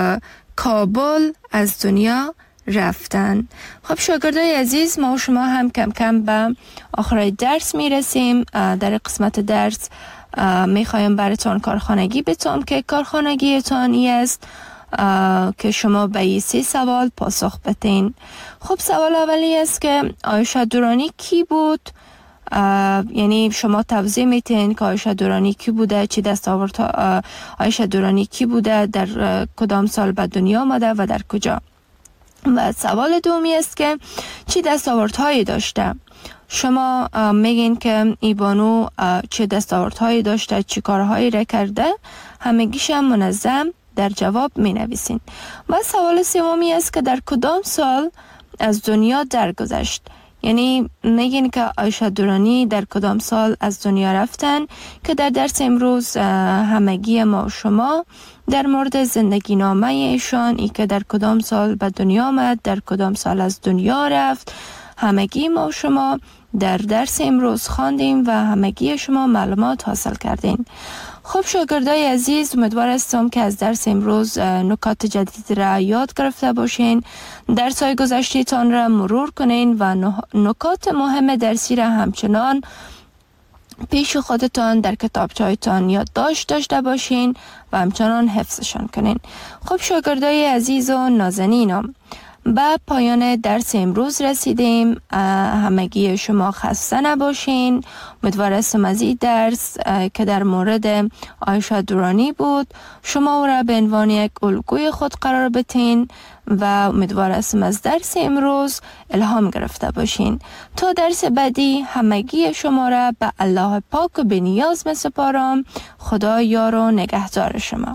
کابل از دنیا رفتن. خب شاگردای عزیز، ما و شما هم کم کم به آخرای درس میرسیم. در قسمت درس میخوایم براتون کارخانگی بتونم که کارخانگیتان ای است که شما به این سه سوال پاسخ بدین. خب سوال اولی است که عایشه درانی کی بود؟ یعنی شما توضیح میتین که عایشه درانی کی بوده، چی دستاورد عایشه درانی کی بوده، در کدام سال به دنیا آمده و در کجا. و سوال دومی است که چی دستاوردهایی داشته؟ شما میگین که ای بانو چه دستاوردهایی داشته، چی کارهایی را کرده، همگیش هم منظم در جواب می نویسین. و سوال سومی است که در کدام سال از دنیا درگذشت؟ یعنی میگین که عایشه درانی در کدام سال از دنیا رفتن، که در درس امروز همگی ما و شما در مورد زندگی نامه ایشان، ای که در کدام سال به دنیا آمد، در کدام سال از دنیا رفت، همگی ما و شما در درس امروز خواندیم و همگی شما معلومات حاصل کردین. خب شاگردای عزیز، امیدوار هستم که از درس امروز نکات جدید را یاد گرفته باشین، درس های گذشته تان را مرور کنین و نکات مهم درسی را همچنان پیش خودتان در کتابچه‌تان یادداشت داشته باشین و همچنان حفظشان کنین. خب شاگردای عزیز و نازنینم، به پایان درس امروز رسیدیم. همگی شما خسته نباشین. امیدوار هستم از این درس که در مورد عایشه درانی بود شما او را به عنوان یک الگوی خود قرار بدین و امیدوار هستم از درس امروز الهام گرفته باشین. تا درس بعدی همگی شما را به الله پاک و به نیاز می سپارم. خدا یار و نگهدار شما.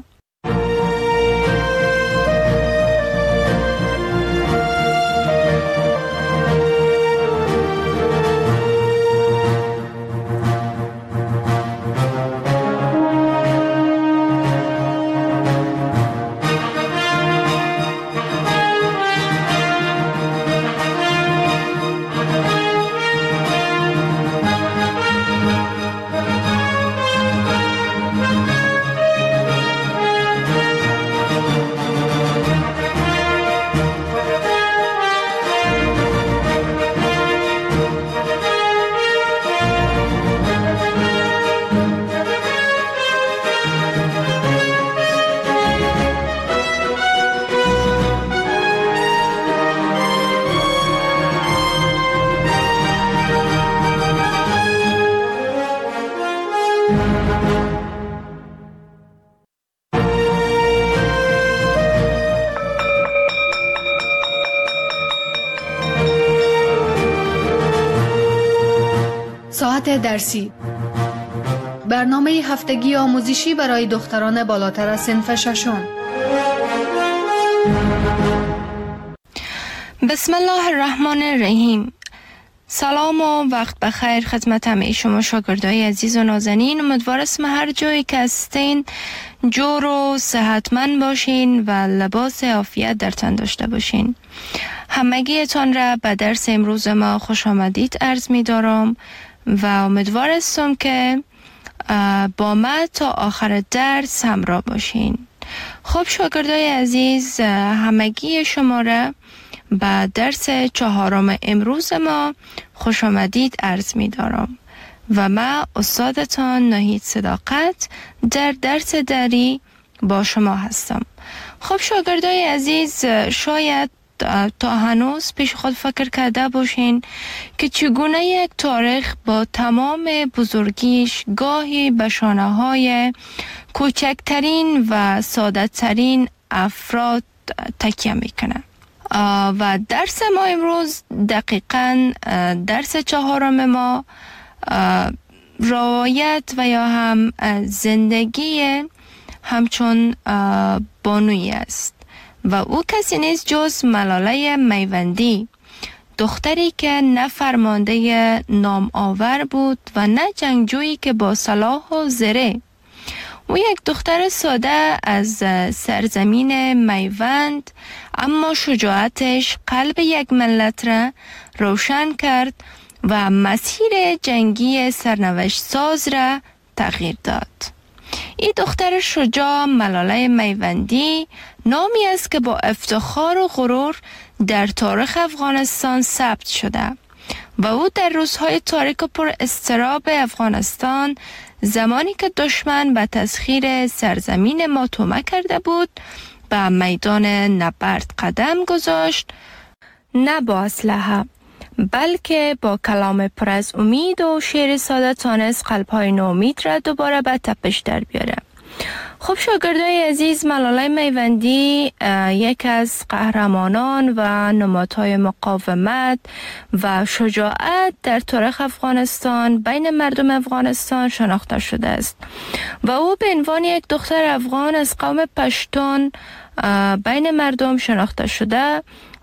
ساعت درسی، برنامه هفتگی آموزشی برای دختران بالاتر از صنف ششم. بسم الله الرحمن الرحیم. سلام و وقت بخیر خدمت همه شما شاگردای عزیز و نازنین. امیدوار هستم هر جایی که هستین جور و صحتمند باشین و لباس عافیت در تن داشته باشین. همگیتان را به درس امروز ما خوش آمدید عرض می دارم و امیدوار هستم که با ما تا آخر درس همراه باشین. خب شاگردای عزیز، همگی شما را به درس چهارم امروز ما خوش آمدید عرض می دارم و ما استادتان ناهید صداقت در درس دری با شما هستم. خب شاگردای عزیز، شاید تا هنوز پیش خود فکر کرده باشین که چگونه یک تاریخ با تمام بزرگیش گاهی به شانه‌های کوچکترین و ساده‌ترین افراد تکیه میکنه و درس ما امروز دقیقاً درس چهارم ما روایت و یا هم زندگی همچون بانویی است و او کسی نیست جز ملاله میوندی، دختری که نه فرمانده نام آور بود و نه جنگجویی که با سلاح و زره. او یک دختر ساده از سرزمین میوند، اما شجاعتش قلب یک ملت را روشن کرد و مسیر جنگی سرنوشت ساز را تغییر داد. این دختر شجاع ملاله میوندی نامی است که با افتخار و غرور در تاریخ افغانستان ثبت شده و او در روزهای تاریک و پر اضطراب افغانستان، زمانی که دشمن به تسخیر سرزمین ما تومه کرده بود، به میدان نبرد قدم گذاشت، نه با اسلحه بلکه با کلام پر از امید و شعر ساده تانست قلب‌های ناامید را دوباره به تپش در بیاره. خب شاگردای عزیز، ملاله میوندی یک از قهرمانان و نمادهای مقاومت و شجاعت در تاریخ افغانستان بین مردم افغانستان شناخته شده است و او به عنوان یک دختر افغان از قوم پشتون بین مردم شناخته شده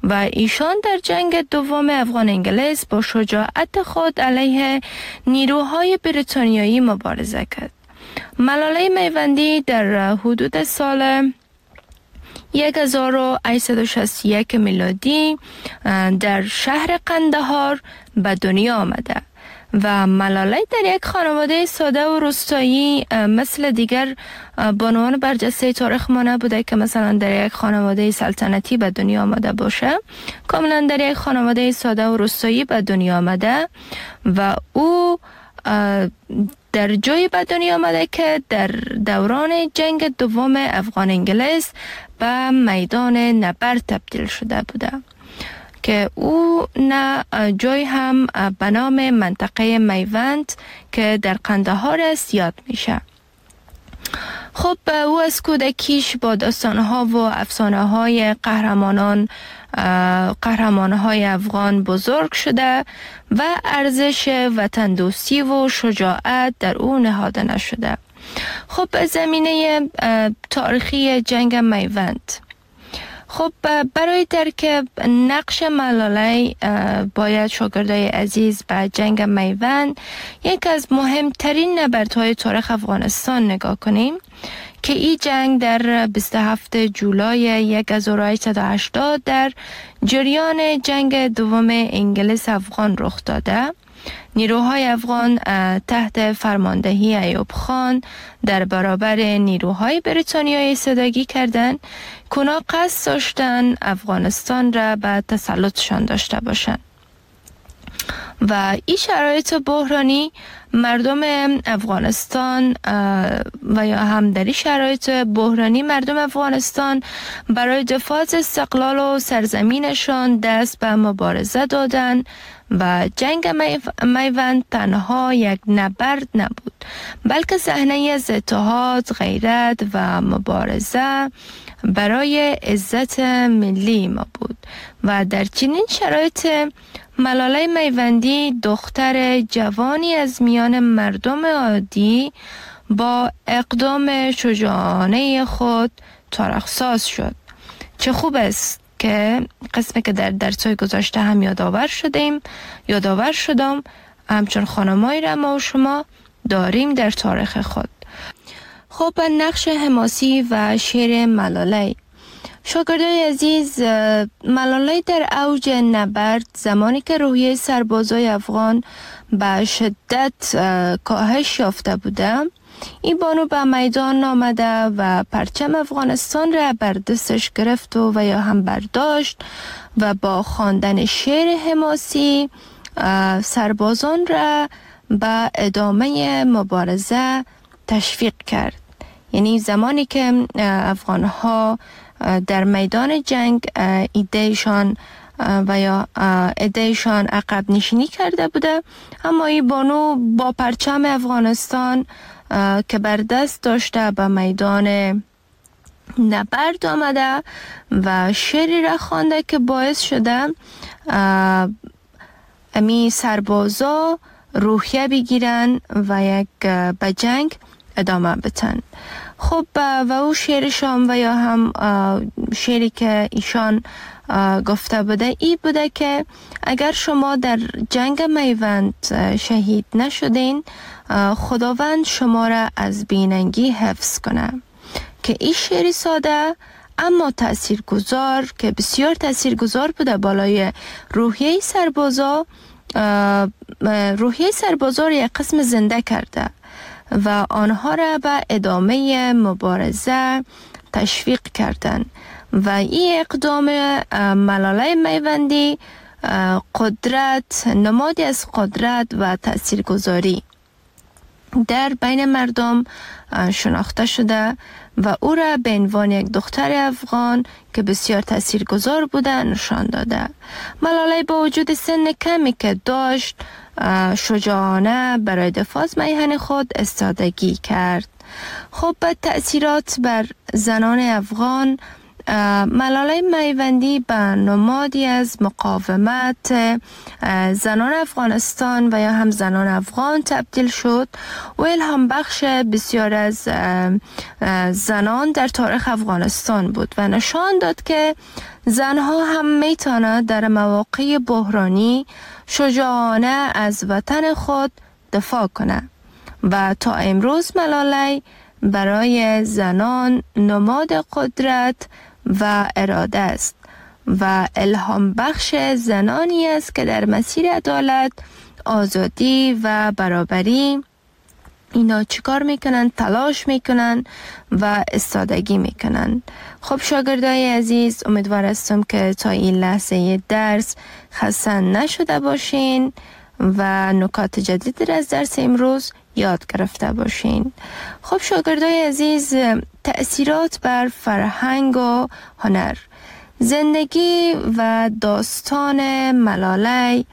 و ایشان در جنگ دوم افغان انگلیس با شجاعت خود علیه نیروهای بریتانیایی مبارزه کرد. ملاله میوندی در حدود سال هزار و هشتصد و شصت و یک میلادی در شهر قندهار به دنیا آمده و ملاله در یک خانواده ساده و روستایی مثل دیگر بانوان برجسته تاریخ ما نبوده که مثلا در یک خانواده سلطنتی به دنیا آمده باشه. کاملا در یک خانواده ساده و روستایی به دنیا آمده و او در جای به دنیا آمده که در دوران جنگ دوم افغان انگلیس به میدان نبرد تبدیل شده بوده که او نه جای هم به نام منطقه میوند که در قندهار است یاد میشه. خب او از کودکیش با داستانها و افسانه های قهرمانان قهرمانهای افغان بزرگ شده و ارزش وطن دوستی و شجاعت در او نهاده نشده. خب زمینه تاریخی جنگ میوند. خب برای درک نقش ملاله باید شاگردای عزیز به جنگ میوند یک از مهمترین نبردهای تاریخ افغانستان نگاه کنیم که این جنگ در بیست و هفتم جولای هزار و هشتصد و هشتاد در جریان جنگ دوم انگلیس افغان رخ داده. نیروهای افغان تحت فرماندهی ایوب خان در برابر نیروهای بریتانیایی ایستادگی کردند که اونا قصد داشتن افغانستان را به تسلطشان داشته باشند و این شرایط بحرانی مردم افغانستان و یا هم در این شرایط بحرانی مردم افغانستان برای دفاع از استقلال و سرزمینشان دست به مبارزه دادند و جنگ میوند تنها یک نبرد نبود بلکه صحنه از اتحاد، غیرت و مبارزه برای عزت ملی ما بود و در چنین شرایط ملاله میوندی دختر جوانی از میان مردم عادی با اقدام شجاعانه خود تاریخ‌ساز شد. چه خوب است که قسمی که در درس‌های گذشته هم یادآور شدیم یادآور شدم همچون خانمایی را ما و شما داریم در تاریخ خود. خب نقش حماسی و شعر ملاله. شاگردای عزیز، ملاله در اوج نبرد زمانی که روحیه سربازای افغان به شدت کاهش یافته بوده، این بانو به میدان آمده و پرچم افغانستان را بر دستش گرفت و, و یا هم برداشت و با خواندن شعر حماسی سربازان را به ادامه مبارزه تشویق کرد. یعنی زمانی که افغانها در میدان جنگ ایدهشان و یا ایدهشان عقب نشینی کرده بوده، اما این بانو با پرچم افغانستان که بر دست داشته به میدان نبرد آمده و شعری را خوانده که باعث شده امی سربازا روحیه بگیرن و یک به جنگ ادامه بتن. خب و او شعرشان و یا هم شعری که ایشان گفته بوده ای بوده که اگر شما در جنگ میوند شهید نشدین، خداوند شما را از بیننگی حفظ کنه. که این شعری ساده اما تاثیرگذار که بسیار تاثیرگذار بوده بالای روحیه سربازا روحیه سربازا را یک قسم زنده کرده و آنها را به ادامه مبارزه تشویق کردند و این اقدام ملاله میوندی قدرت نمادی از قدرت و تاثیرگذاری در بین مردم شناخته شده و او را به عنوان یک دختر افغان که بسیار تاثیرگذار بوده نشان داده. ملاله با وجود سن کمی که داشت شجاعانه برای دفاع از میهن خود استادگی کرد. خب به تأثیرات بر زنان افغان، ملاله میوندی به نمادی از مقاومت زنان افغانستان و یا هم زنان افغان تبدیل شد و الهام بخش بسیار از زنان در تاریخ افغانستان بود و نشان داد که زنها هم میتونه در مواقع بحرانی شجاعانه از وطن خود دفاع کنه و تا امروز ملاله برای زنان نماد قدرت و اراده است و الهام بخش زنانی است که در مسیر عدالت، آزادی و برابری اینا چیکار میکنن؟ تلاش میکنن و استادگی میکنن. خب شاگردای عزیز، امیدوار هستم که تا این لحظه درس خسته نشده باشین و نکات جدید را از درس امروز یاد گرفته باشین. خب شاگردای عزیز، تأثیرات بر فرهنگ و هنر. زندگی و داستان ملاله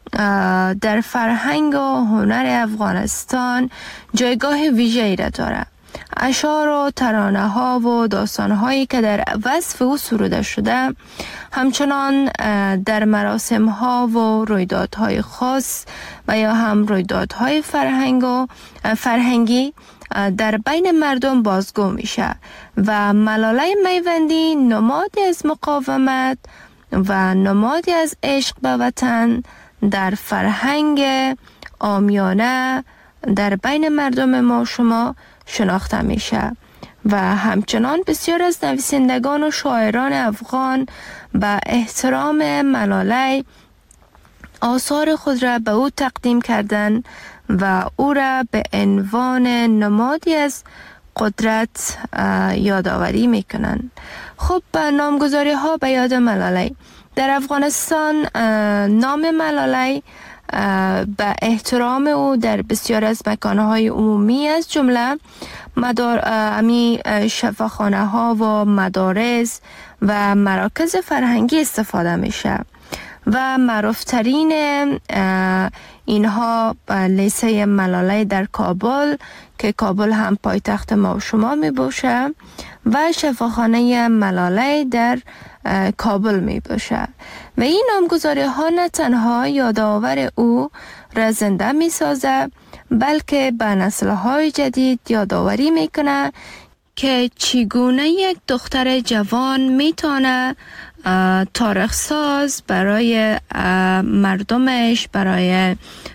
در فرهنگ و هنر افغانستان جایگاه ویژه‌ای را دارد. اشعار و ترانه ها و داستان هایی که در وصف او سروده شده همچنان در مراسم ها و رویدادهای خاص و یا هم رویدادهای فرهنگ و فرهنگی در بین مردم بازگو میشه و ملاله میوندی نمادی از مقاومت و نمادی از عشق به وطن در فرهنگ عامیانه در بین مردم ما شما شناخته میشه و همچنان بسیار از نویسندگان و شاعران افغان به احترام ملاله آثار خود را به او تقدیم کردند و او را به عنوان نمادی از قدرت یادآوری میکنند. خب نامگذاری ها به یاد ملاله. در افغانستان نام ملاله به احترام او در بسیار از مکانهای عمومی از جمله مدار امی شفاخانه ها و مدارس و مراکز فرهنگی استفاده میشه و معروفترین اینها لیسه ملاله در کابل که کابل هم پایتخت ما و شما می باشه و شفاخانه ملاله در کابل می باشه و این نامگذاری ها نه تنها یادآور او را زنده می سازه بلکه به نسل های جدید یادآوری می کنه که چگونه یک دختر جوان می تونه تاریخ ساز برای مردمش، برای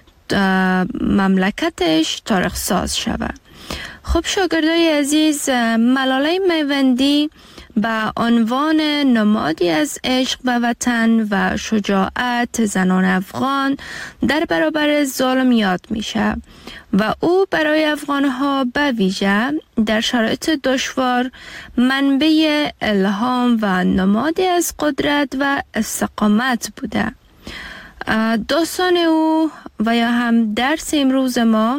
مملکتش تاریخ ساز شود. خب شاگردای عزیز، ملاله میوندی به عنوان نمادی از عشق به وطن و شجاعت زنان افغان در برابر ظلم یاد میشه و او برای افغانها به ویژه در شرایط دشوار منبع الهام و نمادی از قدرت و استقامت بوده. داستان او و یا هم درس امروز ما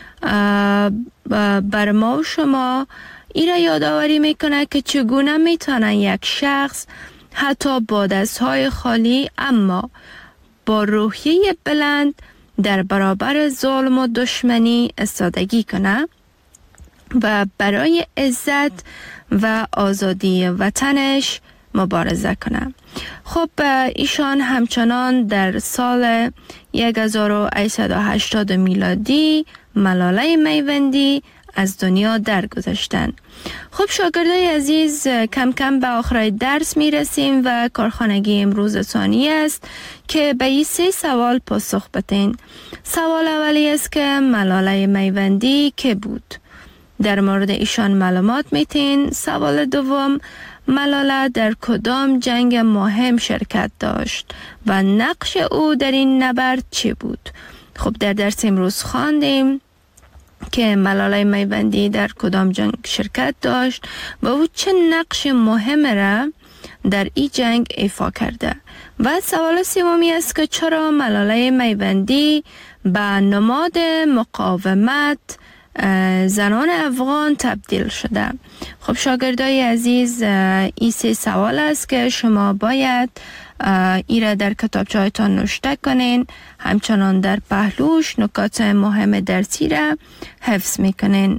بر ما و شما این را یادآوری میکنه که چگونه میتونه یک شخص حتی با دستهای خالی اما با روحیه بلند در برابر ظلم و دشمنی استادگی کنه و برای عزت و آزادی وطنش مبارزه کنه. خب ایشان همچنان در سال هزار و هشتصد و هشتاد میلادی ملاله میوندی از دنیا درگذشتند. خب شاگردای عزیز، کم کم به آخر درس می رسیم و کارخانگی امروز ثانی است که به این سه سوال پاسخ بدین. سوال اولی است که ملاله میوندی که بود؟ در مورد ایشان معلومات میتین. سوال دوم، ملاله در کدام جنگ مهم شرکت داشت و نقش او در این نبرد چی بود؟ خب در درس امروز خواندیم که ملاله میوندی در کدام جنگ شرکت داشت و او چه نقش مهم را در این جنگ ایفا کرده. و سوال سومی است که چرا ملاله میوندی به نماد مقاومت زنان افغان تبدیل شده؟ خب شاگردای عزیز، این سه سوال است که شما باید ای را در کتابچه‌هایتان نوشته کنین، همچنان در پهلوش نکات مهم درسی را حفظ میکنین.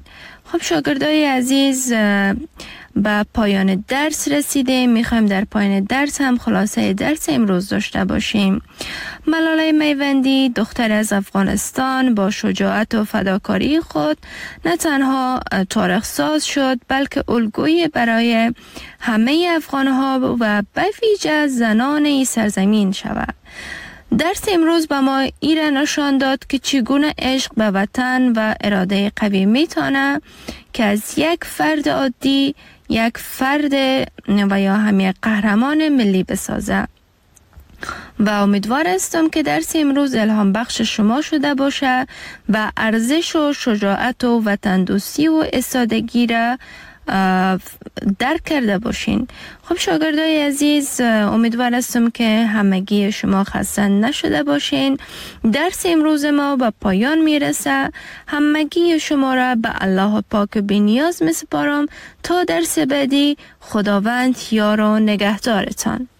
خب شاگردای عزیز، به پایان درس رسیده. میخوایم در پایان درس هم خلاصه درس امروز داشته باشیم. ملاله میوندی، دختر از افغانستان، با شجاعت و فداکاری خود نه تنها تاریخ ساز شد، بلکه الگویی برای همه افغانها و به ویژه زنان این سرزمین شود. درس امروز به ما ایره نشان داد که چگونه عشق به وطن و اراده قوی میتونه که از یک فرد عادی یک فرد و یا هم یک قهرمان ملی بسازه. و امیدوار هستم که درس امروز الهام بخش شما شده باشه و ارزش و شجاعت و وطن دوستی و استادگی را درک کرده باشین. خب شاگردای عزیز، امیدوار هستم که همگی شما خسته نشده باشین. درس امروز ما به پایان میرسه. همگی شما را به الله پاک بی‌نیاز میسپارم تا درس بعدی. خداوند یار و نگهدارتان.